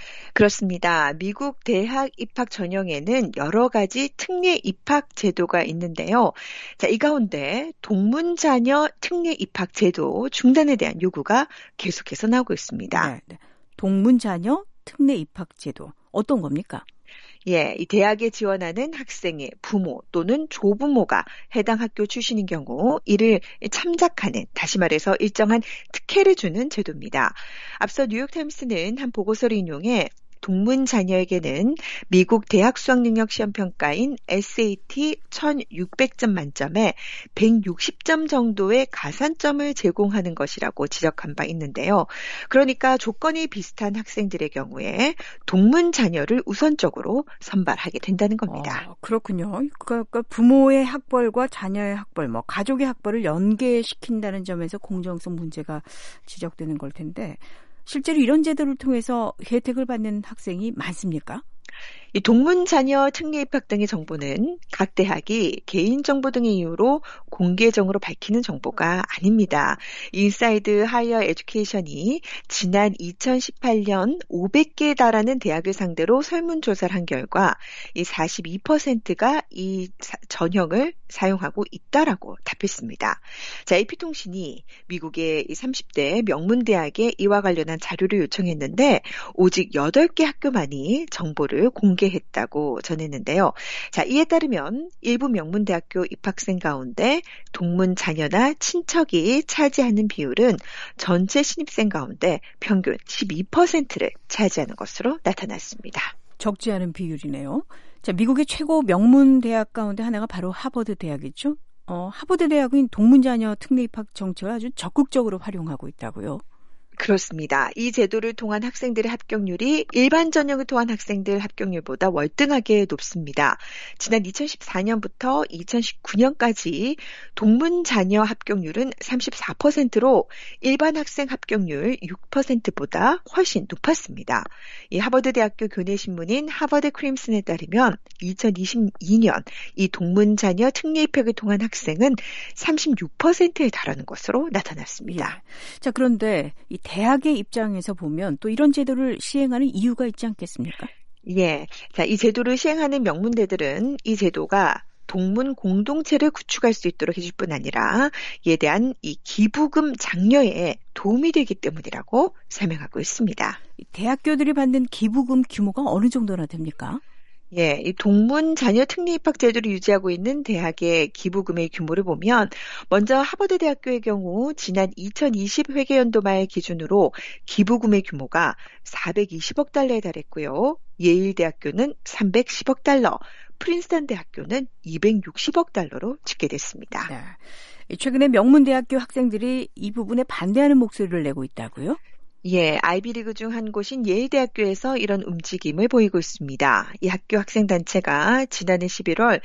그렇습니다. 미국 대학 입학 전형에는 여러 가지 특례 입학 제도가 있는데요. 자, 이 가운데 동문 자녀 특례 입학 제도 중단에 대한 요구가 계속해서 나오고 있습니다. 네, 네. 동문 자녀 특례 입학 제도, 어떤 겁니까? 예, 이 대학에 지원하는 학생의 부모 또는 조부모가 해당 학교 출신인 경우 이를 참작하는, 다시 말해서 일정한 특혜를 주는 제도입니다. 앞서 뉴욕타임스는 한 보고서를 인용해 동문 자녀에게는 미국 대학 수학능력 시험 평가인 에스에이티 천육백 점 만점에 백육십 점 정도의 가산점을 제공하는 것이라고 지적한 바 있는데요. 그러니까 조건이 비슷한 학생들의 경우에 동문 자녀를 우선적으로 선발하게 된다는 겁니다. 어, 그렇군요. 그러니까 부모의 학벌과 자녀의 학벌, 뭐 가족의 학벌을 연계시킨다는 점에서 공정성 문제가 지적되는 걸 텐데, 실제로 이런 제도를 통해서 혜택을 받는 학생이 많습니까? 이 동문 자녀 특례 입학 등의 정보는 각 대학이 개인정보 등의 이유로 공개적으로 밝히는 정보가 아닙니다. 인사이드 하이어 에듀케이션이 지난 이천십팔년 오백 개에 달하는 대학을 상대로 설문조사를 한 결과 이 사십이 퍼센트가 이 전형을 사용하고 있다라고 답했습니다. 자, 에이피통신이 미국의 이 삼십 대 명문대학에 이와 관련한 자료를 요청했는데 오직 여덟 개 학교만이 정보를 공개했다고 전했는데요. 자, 이에 따르면 일부 명문대학교 입학생 가운데 동문 자녀나 친척이 차지하는 비율은 전체 신입생 가운데 평균 십이 퍼센트를 차지하는 것으로 나타났습니다. 적지 않은 비율이네요. 자, 미국의 최고 명문 대학 가운데 하나가 바로 하버드 대학이죠. 어, 하버드 대학은 동문 자녀 특례 입학 정책을 아주 적극적으로 활용하고 있다고요. 그렇습니다. 이 제도를 통한 학생들의 합격률이 일반 전형을 통한 학생들 합격률보다 월등하게 높습니다. 지난 이천십사년부터 이천십구년까지 동문 자녀 합격률은 삼십사 퍼센트로 일반 학생 합격률 육 퍼센트보다 훨씬 높았습니다. 이 하버드 대학교 교내신문인 하버드 크림슨에 따르면 이천이십이년 이 동문 자녀 특례 입학을 통한 학생은 삼십육 퍼센트에 달하는 것으로 나타났습니다. 예. 자, 그런데 이 대학의 입장에서 보면 또 이런 제도를 시행하는 이유가 있지 않겠습니까? 예. 자, 이 제도를 시행하는 명문대들은 이 제도가 동문 공동체를 구축할 수 있도록 해줄 뿐 아니라 이에 대한 이 기부금 장려에 도움이 되기 때문이라고 설명하고 있습니다. 대학교들이 받는 기부금 규모가 어느 정도나 됩니까? 예, 이 동문 자녀 특례 입학 제도를 유지하고 있는 대학의 기부금의 규모를 보면 먼저 하버드 대학교의 경우 지난 이천이십 회계연도 말 기준으로 기부금의 규모가 사백이십억 달러에 달했고요. 예일 대학교는 삼백십억 달러, 프린스턴 대학교는 이백육십억 달러로 집계됐습니다. 네. 최근에 명문대학교 학생들이 이 부분에 반대하는 목소리를 내고 있다고요? 예, 아이비리그 중 한 곳인 예일대학교에서 이런 움직임을 보이고 있습니다. 이 학교 학생단체가 지난해 십일월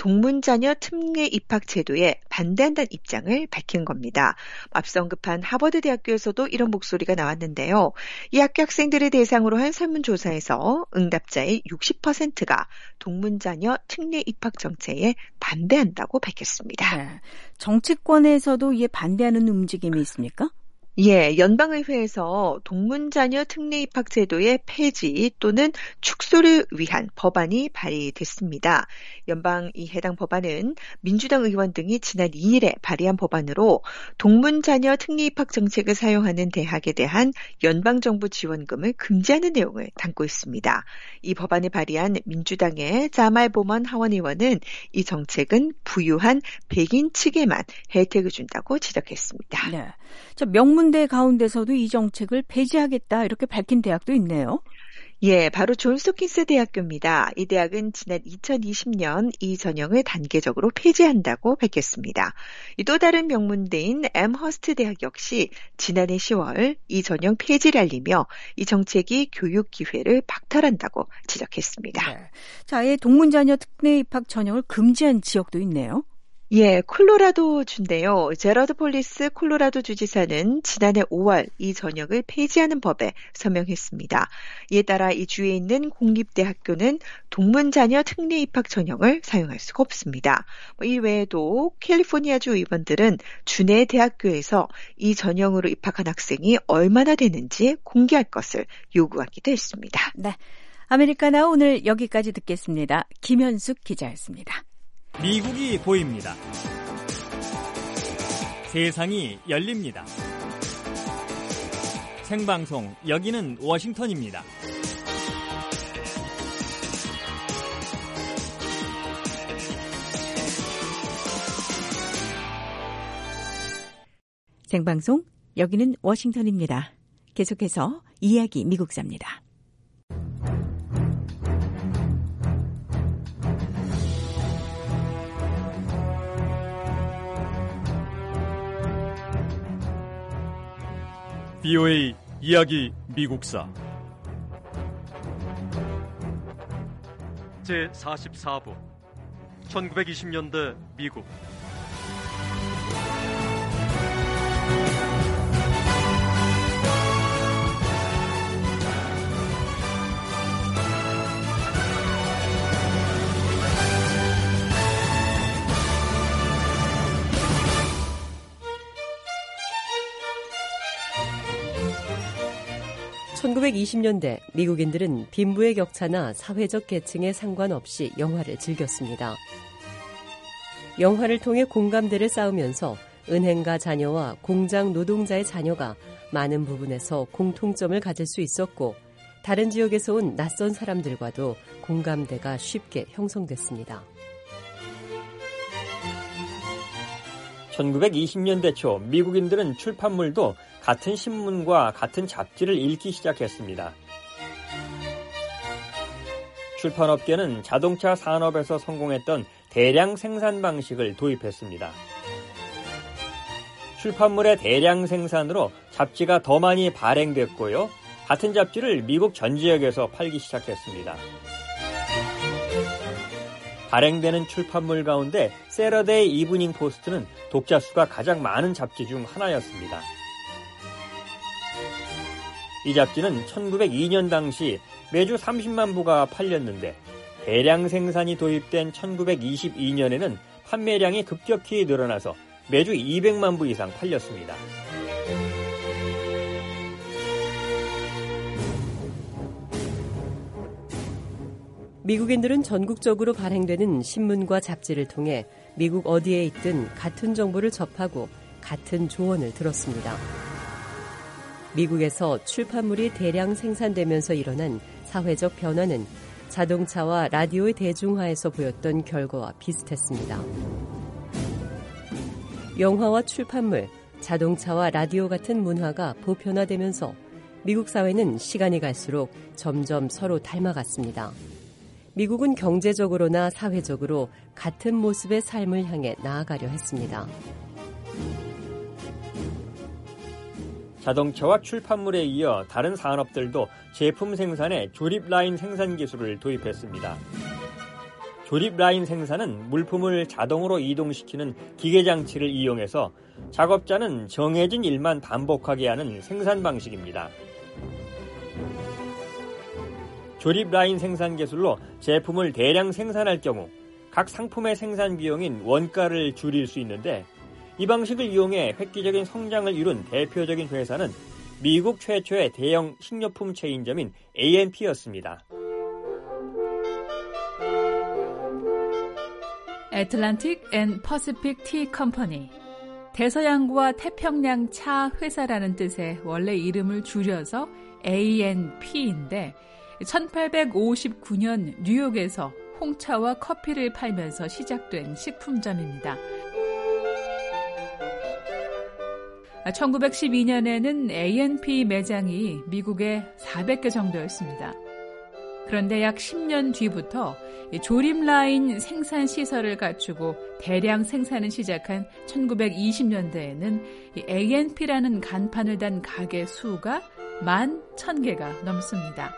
동문자녀 특례 입학 제도에 반대한다는 입장을 밝힌 겁니다. 앞서 언급한 하버드 대학교에서도 이런 목소리가 나왔는데요. 이 학교 학생들을 대상으로 한 설문조사에서 응답자의 육십 퍼센트가 동문자녀 특례 입학 정책에 반대한다고 밝혔습니다. 네. 정치권에서도 이에 반대하는 움직임이 있습니까? 예, 연방의회에서 동문자녀 특례입학 제도의 폐지 또는 축소를 위한 법안이 발의됐습니다. 연방 이 해당 법안은 민주당 의원 등이 지난 이 일에 발의한 법안으로 동문자녀 특례입학 정책을 사용하는 대학에 대한 연방정부 지원금을 금지하는 내용을 담고 있습니다. 이 법안을 발의한 민주당의 자말 보먼 하원 의원은 이 정책은 부유한 백인 측에만 혜택을 준다고 지적했습니다. 네. 자, 명문대 가운데서도 이 정책을 폐지하겠다 이렇게 밝힌 대학도 있네요. 예, 바로 존스 홉킨스 대학교입니다. 이 대학은 지난 이천이십 년 이 전형을 단계적으로 폐지한다고 밝혔습니다. 또 다른 명문대인 엠허스트 대학 역시 지난해 시월 이 전형 폐지를 알리며 이 정책이 교육 기회를 박탈한다고 지적했습니다. 네. 자, 아예 동문자녀 특례 입학 전형을 금지한 지역도 있네요. 예, 콜로라도주인데요. 제러드 폴리스 콜로라도 주지사는 지난해 오월 이 전형을 폐지하는 법에 서명했습니다. 이에 따라 이 주에 있는 공립대학교는 동문자녀 특례 입학 전형을 사용할 수가 없습니다. 이 외에도 캘리포니아주 의원들은 주내 대학교에서 이 전형으로 입학한 학생이 얼마나 되는지 공개할 것을 요구하기도 했습니다. 네, 아메리카나 오늘 여기까지 듣겠습니다. 김현숙 기자였습니다. 미국이 보입니다. 세상이 열립니다. 생방송, 여기는 워싱턴입니다. 생방송, 여기는 워싱턴입니다. 계속해서 이야기 미국사입니다. 비오에이 이야기 미국사 제사십사 부 천구백이십 년대 미국. 천구백이십 년대 미국인들은 빈부의 격차나 사회적 계층에 상관없이 영화를 즐겼습니다. 영화를 통해 공감대를 쌓으면서 은행가 자녀와 공장 노동자의 자녀가 많은 부분에서 공통점을 가질 수 있었고, 다른 지역에서 온 낯선 사람들과도 공감대가 쉽게 형성됐습니다. 천구백이십 년대 초 미국인들은 출판물도 같은 신문과 같은 잡지를 읽기 시작했습니다. 출판업계는 자동차 산업에서 성공했던 대량 생산 방식을 도입했습니다. 출판물의 대량 생산으로 잡지가 더 많이 발행됐고요. 같은 잡지를 미국 전 지역에서 팔기 시작했습니다. 발행되는 출판물 가운데 세러데이 이브닝 포스트는 독자 수가 가장 많은 잡지 중 하나였습니다. 이 잡지는 천구백이 년 당시 매주 삼십만 부가 팔렸는데, 대량 생산이 도입된 천구백이십이 년에는 판매량이 급격히 늘어나서 매주 이백만 부 이상 팔렸습니다. 미국인들은 전국적으로 발행되는 신문과 잡지를 통해 미국 어디에 있든 같은 정보를 접하고 같은 조언을 들었습니다. 미국에서 출판물이 대량 생산되면서 일어난 사회적 변화는 자동차와 라디오의 대중화에서 보였던 결과와 비슷했습니다. 영화와 출판물, 자동차와 라디오 같은 문화가 보편화되면서 미국 사회는 시간이 갈수록 점점 서로 닮아갔습니다. 미국은 경제적으로나 사회적으로 같은 모습의 삶을 향해 나아가려 했습니다. 자동차와 출판물에 이어 다른 산업들도 제품 생산에 조립 라인 생산 기술을 도입했습니다. 조립 라인 생산은 물품을 자동으로 이동시키는 기계 장치를 이용해서 작업자는 정해진 일만 반복하게 하는 생산 방식입니다. 조립 라인 생산 기술로 제품을 대량 생산할 경우 각 상품의 생산 비용인 원가를 줄일 수 있는데, 이 방식을 이용해 획기적인 성장을 이룬 대표적인 회사는 미국 최초의 대형 식료품 체인점인 에이앤피였습니다. 애틀란틱 앤 퍼시픽 티 컴퍼니, 대서양과 태평양 차 회사라는 뜻의 원래 이름을 줄여서 에이앤피인데 천팔백오십구 년 뉴욕에서 홍차와 커피를 팔면서 시작된 식품점입니다. 천구백십이 년에는 에이앤피 매장이 미국에 사백 개 정도였습니다. 그런데 약 십 년 뒤부터 조립 라인 생산 시설을 갖추고 대량 생산을 시작한 천구백이십 년대에는 에이앤피라는 간판을 단 가게 수가 만 천 개가 넘습니다.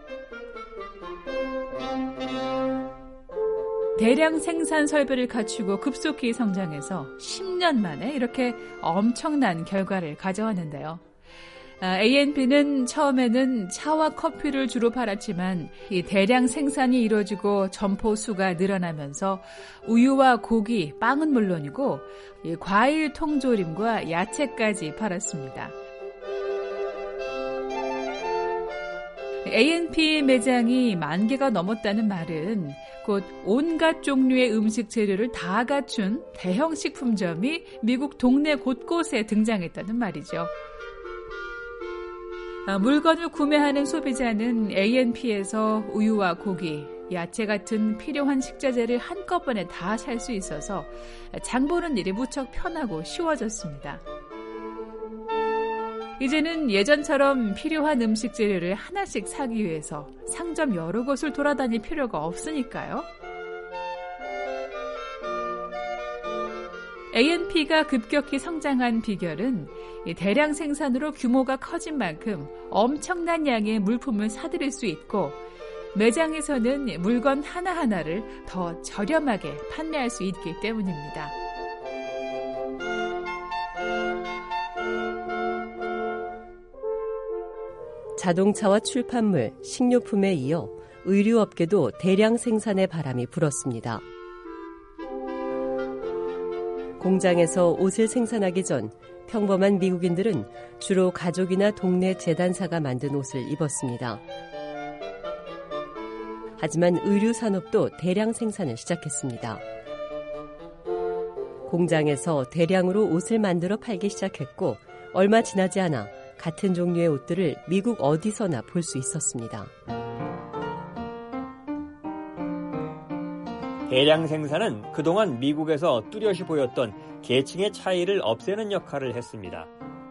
대량 생산 설비를 갖추고 급속히 성장해서 십 년 만에 이렇게 엄청난 결과를 가져왔는데요. 에이앤피는 처음에는 차와 커피를 주로 팔았지만 이 대량 생산이 이루어지고 점포 수가 늘어나면서 우유와 고기, 빵은 물론이고 이 과일 통조림과 야채까지 팔았습니다. 에이앤피 매장이 만 개가 넘었다는 말은 곧 온갖 종류의 음식 재료를 다 갖춘 대형 식품점이 미국 동네 곳곳에 등장했다는 말이죠. 물건을 구매하는 소비자는 에이앤피에서 우유와 고기, 야채 같은 필요한 식자재를 한꺼번에 다 살 수 있어서 장 보는 일이 무척 편하고 쉬워졌습니다. 이제는 예전처럼 필요한 음식 재료를 하나씩 사기 위해서 상점 여러 곳을 돌아다닐 필요가 없으니까요. 에이앤피가 급격히 성장한 비결은 대량 생산으로 규모가 커진 만큼 엄청난 양의 물품을 사들일 수 있고 매장에서는 물건 하나하나를 더 저렴하게 판매할 수 있기 때문입니다. 자동차와 출판물, 식료품에 이어 의류업계도 대량 생산의 바람이 불었습니다. 공장에서 옷을 생산하기 전 평범한 미국인들은 주로 가족이나 동네 재단사가 만든 옷을 입었습니다. 하지만 의류 산업도 대량 생산을 시작했습니다. 공장에서 대량으로 옷을 만들어 팔기 시작했고 얼마 지나지 않아 같은 종류의 옷들을 미국 어디서나 볼 수 있었습니다. 대량 생산은 그동안 미국에서 뚜렷이 보였던 계층의 차이를 없애는 역할을 했습니다.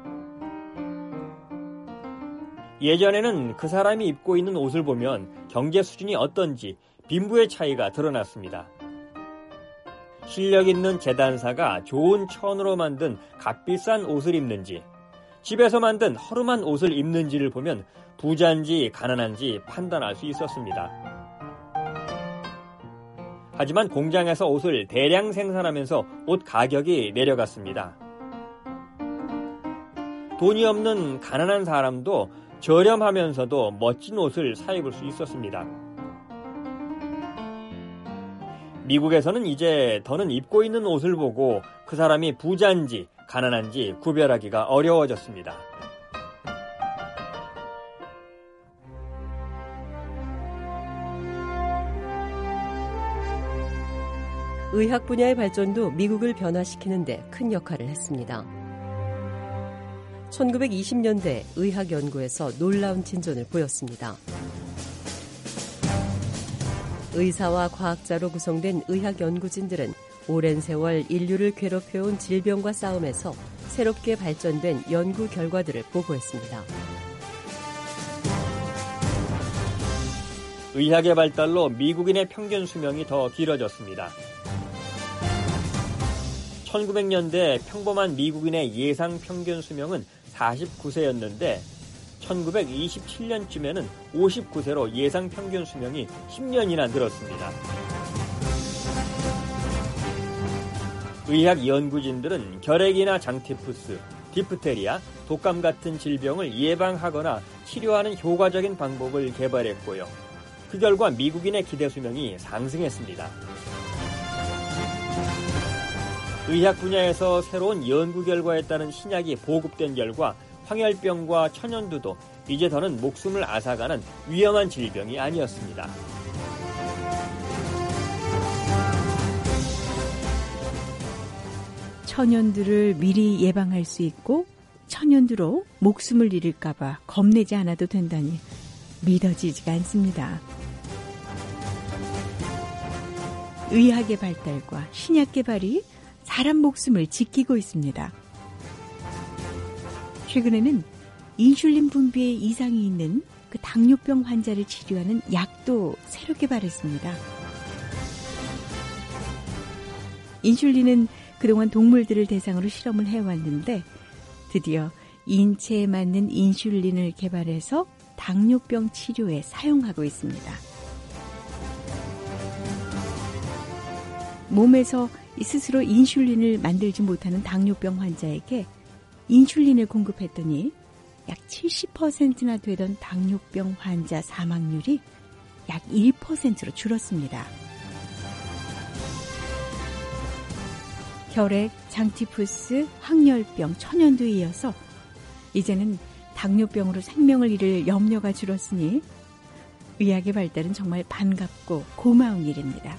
예전에는 그 사람이 입고 있는 옷을 보면 경제 수준이 어떤지 빈부의 차이가 드러났습니다. 실력 있는 재단사가 좋은 천으로 만든 값비싼 옷을 입는지 집에서 만든 허름한 옷을 입는지를 보면 부자인지 가난한지 판단할 수 있었습니다. 하지만 공장에서 옷을 대량 생산하면서 옷 가격이 내려갔습니다. 돈이 없는 가난한 사람도 저렴하면서도 멋진 옷을 사 입을 수 있었습니다. 미국에서는 이제 더는 입고 있는 옷을 보고 그 사람이 부자인지 가난한지 구별하기가 어려워졌습니다. 의학 분야의 발전도 미국을 변화시키는 데 큰 역할을 했습니다. 천구백이십 년대 의학 연구에서 놀라운 진전을 보였습니다. 의사와 과학자로 구성된 의학 연구진들은 오랜 세월 인류를 괴롭혀온 질병과 싸움에서 새롭게 발전된 연구 결과들을 보고했습니다. 의학의 발달로 미국인의 평균 수명이 더 길어졌습니다. 천구백 년대 평범한 미국인의 예상 평균 수명은 사십구 세였는데 천구백이십칠 년쯤에는 오십구 세로 예상 평균 수명이 십 년이나 늘었습니다. 의학 연구진들은 결핵이나 장티푸스, 디프테리아, 독감 같은 질병을 예방하거나 치료하는 효과적인 방법을 개발했고요. 그 결과 미국인의 기대 수명이 상승했습니다. 의학 분야에서 새로운 연구 결과에 따른 신약이 보급된 결과 황열병과 천연두도 이제 더는 목숨을 앗아가는 위험한 질병이 아니었습니다. 천연두를 미리 예방할 수 있고 천연두로 목숨을 잃을까봐 겁내지 않아도 된다니 믿어지지가 않습니다. 의학의 발달과 신약 개발이 사람 목숨을 지키고 있습니다. 최근에는 인슐린 분비에 이상이 있는 그 당뇨병 환자를 치료하는 약도 새로 개발했습니다. 인슐린은 그동안 동물들을 대상으로 실험을 해왔는데 드디어 인체에 맞는 인슐린을 개발해서 당뇨병 치료에 사용하고 있습니다. 몸에서 스스로 인슐린을 만들지 못하는 당뇨병 환자에게 인슐린을 공급했더니 약 칠십 퍼센트나 되던 당뇨병 환자 사망률이 약 일 퍼센트로 줄었습니다. 혈액, 장티푸스, 황열병, 천연두에 이어서 이제는 당뇨병으로 생명을 잃을 염려가 줄었으니 의학의 발달은 정말 반갑고 고마운 일입니다.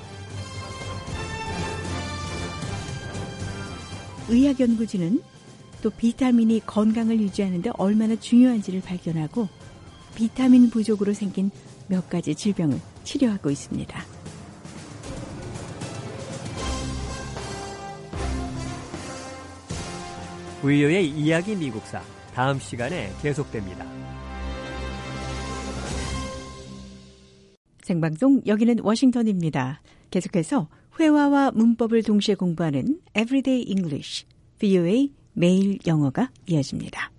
의학연구진은 또 비타민이 건강을 유지하는 데 얼마나 중요한지를 발견하고 비타민 부족으로 생긴 몇 가지 질병을 치료하고 있습니다. 브이오에이 이야기 미국사 다음 시간에 계속됩니다. 생방송 여기는 워싱턴입니다. 계속해서 회화와 문법을 동시에 공부하는 Everyday English, 브이오에이 매일 영어가 이어집니다.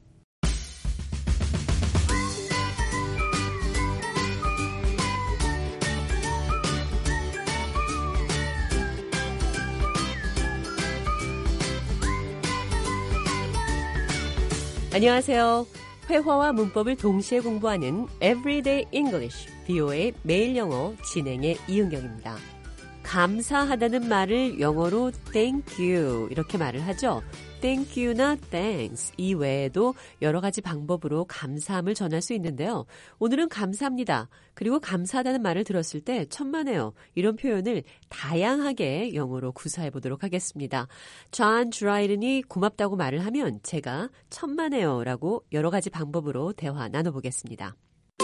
안녕하세요. 회화와 문법을 동시에 공부하는 Everyday English, 브이오에이 매일 영어 진행의 이은경입니다. 감사하다는 말을 영어로 thank you 이렇게 말을 하죠. thank you나 thanks 이 외에도 여러 가지 방법으로 감사함을 전할 수 있는데요. 오늘은 감사합니다. 그리고 감사하다는 말을 들었을 때 천만에요. 이런 표현을 다양하게 영어로 구사해 보도록 하겠습니다. 존 드라이든이 고맙다고 말을 하면 제가 천만에요 라고 여러 가지 방법으로 대화 나눠보겠습니다.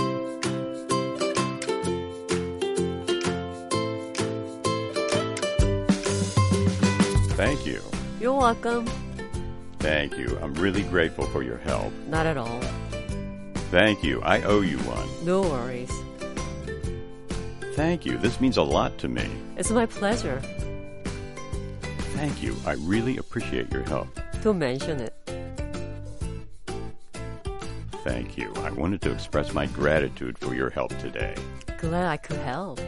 Thank you. You're welcome. Thank you. I'm really grateful for your help. Not at all. Thank you. I owe you one. No worries. Thank you. This means a lot to me. It's my pleasure. Thank you. I really appreciate your help. Don't mention it. Thank you. I wanted to express my gratitude for your help today. Glad I could help.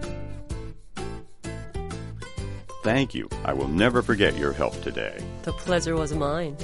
Thank you. I will never forget your help today. The pleasure was mine.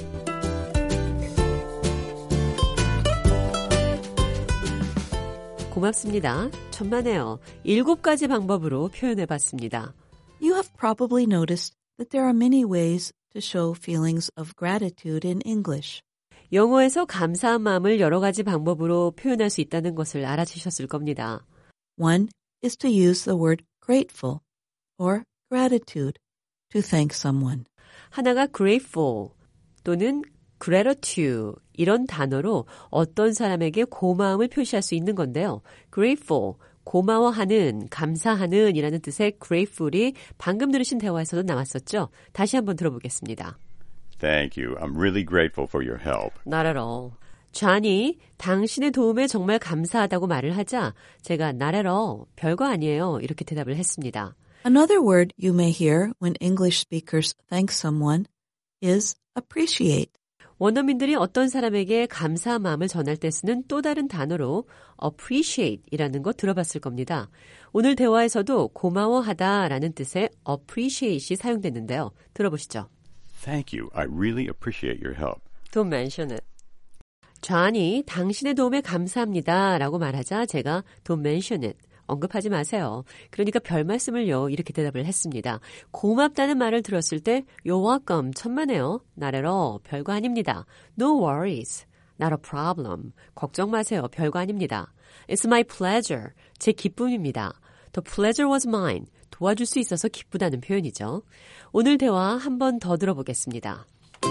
고맙습니다. 천만에요. 일곱 가지 방법으로 표현해봤습니다. You have probably noticed that there are many ways to show feelings of gratitude in English. 영어에서 감사한 마음을 여러 가지 방법으로 표현할 수 있다는 것을 알아주셨을 겁니다. One is to use the word grateful or gratitude to thank someone. 하나가 grateful 또는 gratitude 이런 단어로 어떤 사람에게 고마움을 표시할 수 있는 건데요. grateful, 고마워하는, 감사하는 이라는 뜻의 grateful이 방금 들으신 대화에서도 나왔었죠. 다시 한번 들어보겠습니다. Thank you. I'm really grateful for your help. Not at all. 존이 당신의 도움에 정말 감사하다고 말을 하자 제가 not at all, 별거 아니에요 이렇게 대답을 했습니다. Another word you may hear when English speakers thank someone is appreciate. 원어민들이 어떤 사람에게 감사한 마음을 전할 때 쓰는 또 다른 단어로 appreciate이라는 거 들어봤을 겁니다. 오늘 대화에서도 고마워하다라는 뜻의 appreciate이 사용됐는데요. 들어보시죠. Thank you. I really appreciate your help. Don't mention it. 존이 당신의 도움에 감사합니다 라고 말하자 제가 don't mention it, 언급하지 마세요. 그러니까 별 말씀을요. 이렇게 대답을 했습니다. 고맙다는 말을 들었을 때 You're welcome. 천만에요. Not at all. 별거 아닙니다. No worries. Not a problem. 걱정 마세요. 별거 아닙니다. It's my pleasure. 제 기쁨입니다. The pleasure was mine. 도와줄 수 있어서 기쁘다는 표현이죠. 오늘 대화 한 번 더 들어보겠습니다.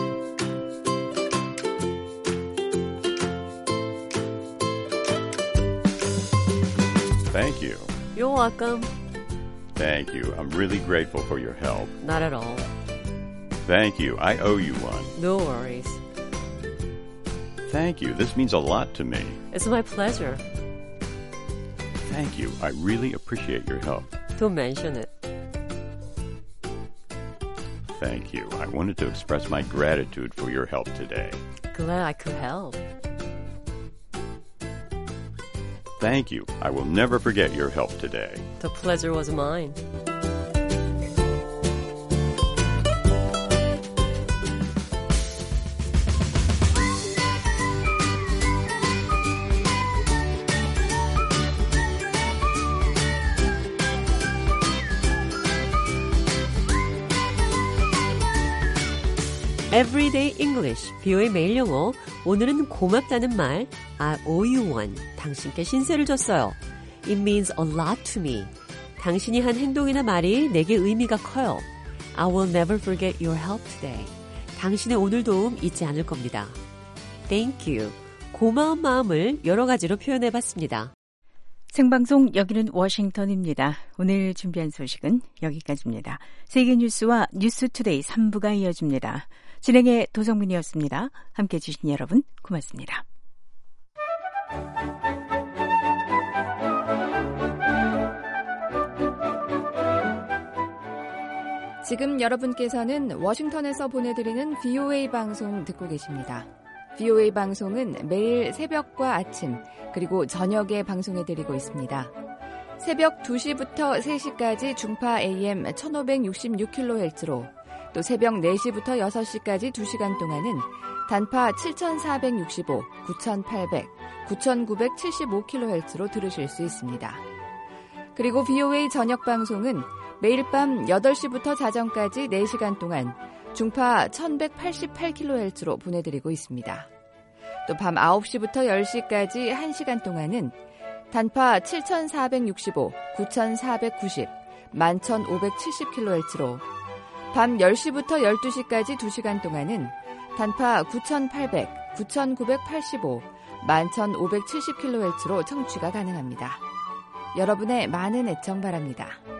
Thank you. You're welcome. Thank you. I'm really grateful for your help. Not at all. Thank you. I owe you one. No worries. Thank you. This means a lot to me. It's my pleasure. Thank you. I really appreciate your help. Don't mention it. Thank you. I wanted to express my gratitude for your help today. Glad I could help. Thank you. I will never forget your help today. The pleasure was mine. Everyday English, 비오의 매일 영어. 오늘은 고맙다는 말, I owe you one. 당신께 신세를 졌어요. It means a lot to me. 당신이 한 행동이나 말이 내게 의미가 커요. I will never forget your help today. 당신의 오늘 도움 잊지 않을 겁니다. Thank you. 고마운 마음을 여러 가지로 표현해봤습니다. 생방송 여기는 워싱턴입니다. 오늘 준비한 소식은 여기까지입니다. 세계 뉴스와 뉴스투데이 삼 부가 이어집니다. 진행의 도성민이었습니다. 함께해 주신 여러분 고맙습니다. 지금 여러분께서는 워싱턴에서 보내드리는 브이오에이 방송 듣고 계십니다. 브이오에이 방송은 매일 새벽과 아침 그리고 저녁에 방송해드리고 있습니다. 새벽 두 시부터 세 시까지 중파 에이엠 천오백육십육 킬로헤르츠로 또 새벽 네 시부터 여섯 시까지 두 시간 동안은 단파 칠천사백육십오, 구천팔백, 구천구백칠십오 킬로헤르츠로 들으실 수 있습니다. 그리고 브이오에이 저녁 방송은 매일 밤 여덟 시부터 자정까지 네 시간 동안 중파 천백팔십팔 킬로헤르츠로 보내드리고 있습니다. 또 밤 아홉 시부터 열 시까지 한 시간 동안은 단파 칠천사백육십오, 구천사백구십, 만천오백칠십 킬로헤르츠로 밤 열 시부터 열두 시까지 두 시간 동안은 단파 구천팔백, 구천구백팔십오, 만천오백칠십 킬로헤르츠로 청취가 가능합니다. 여러분의 많은 애청 바랍니다.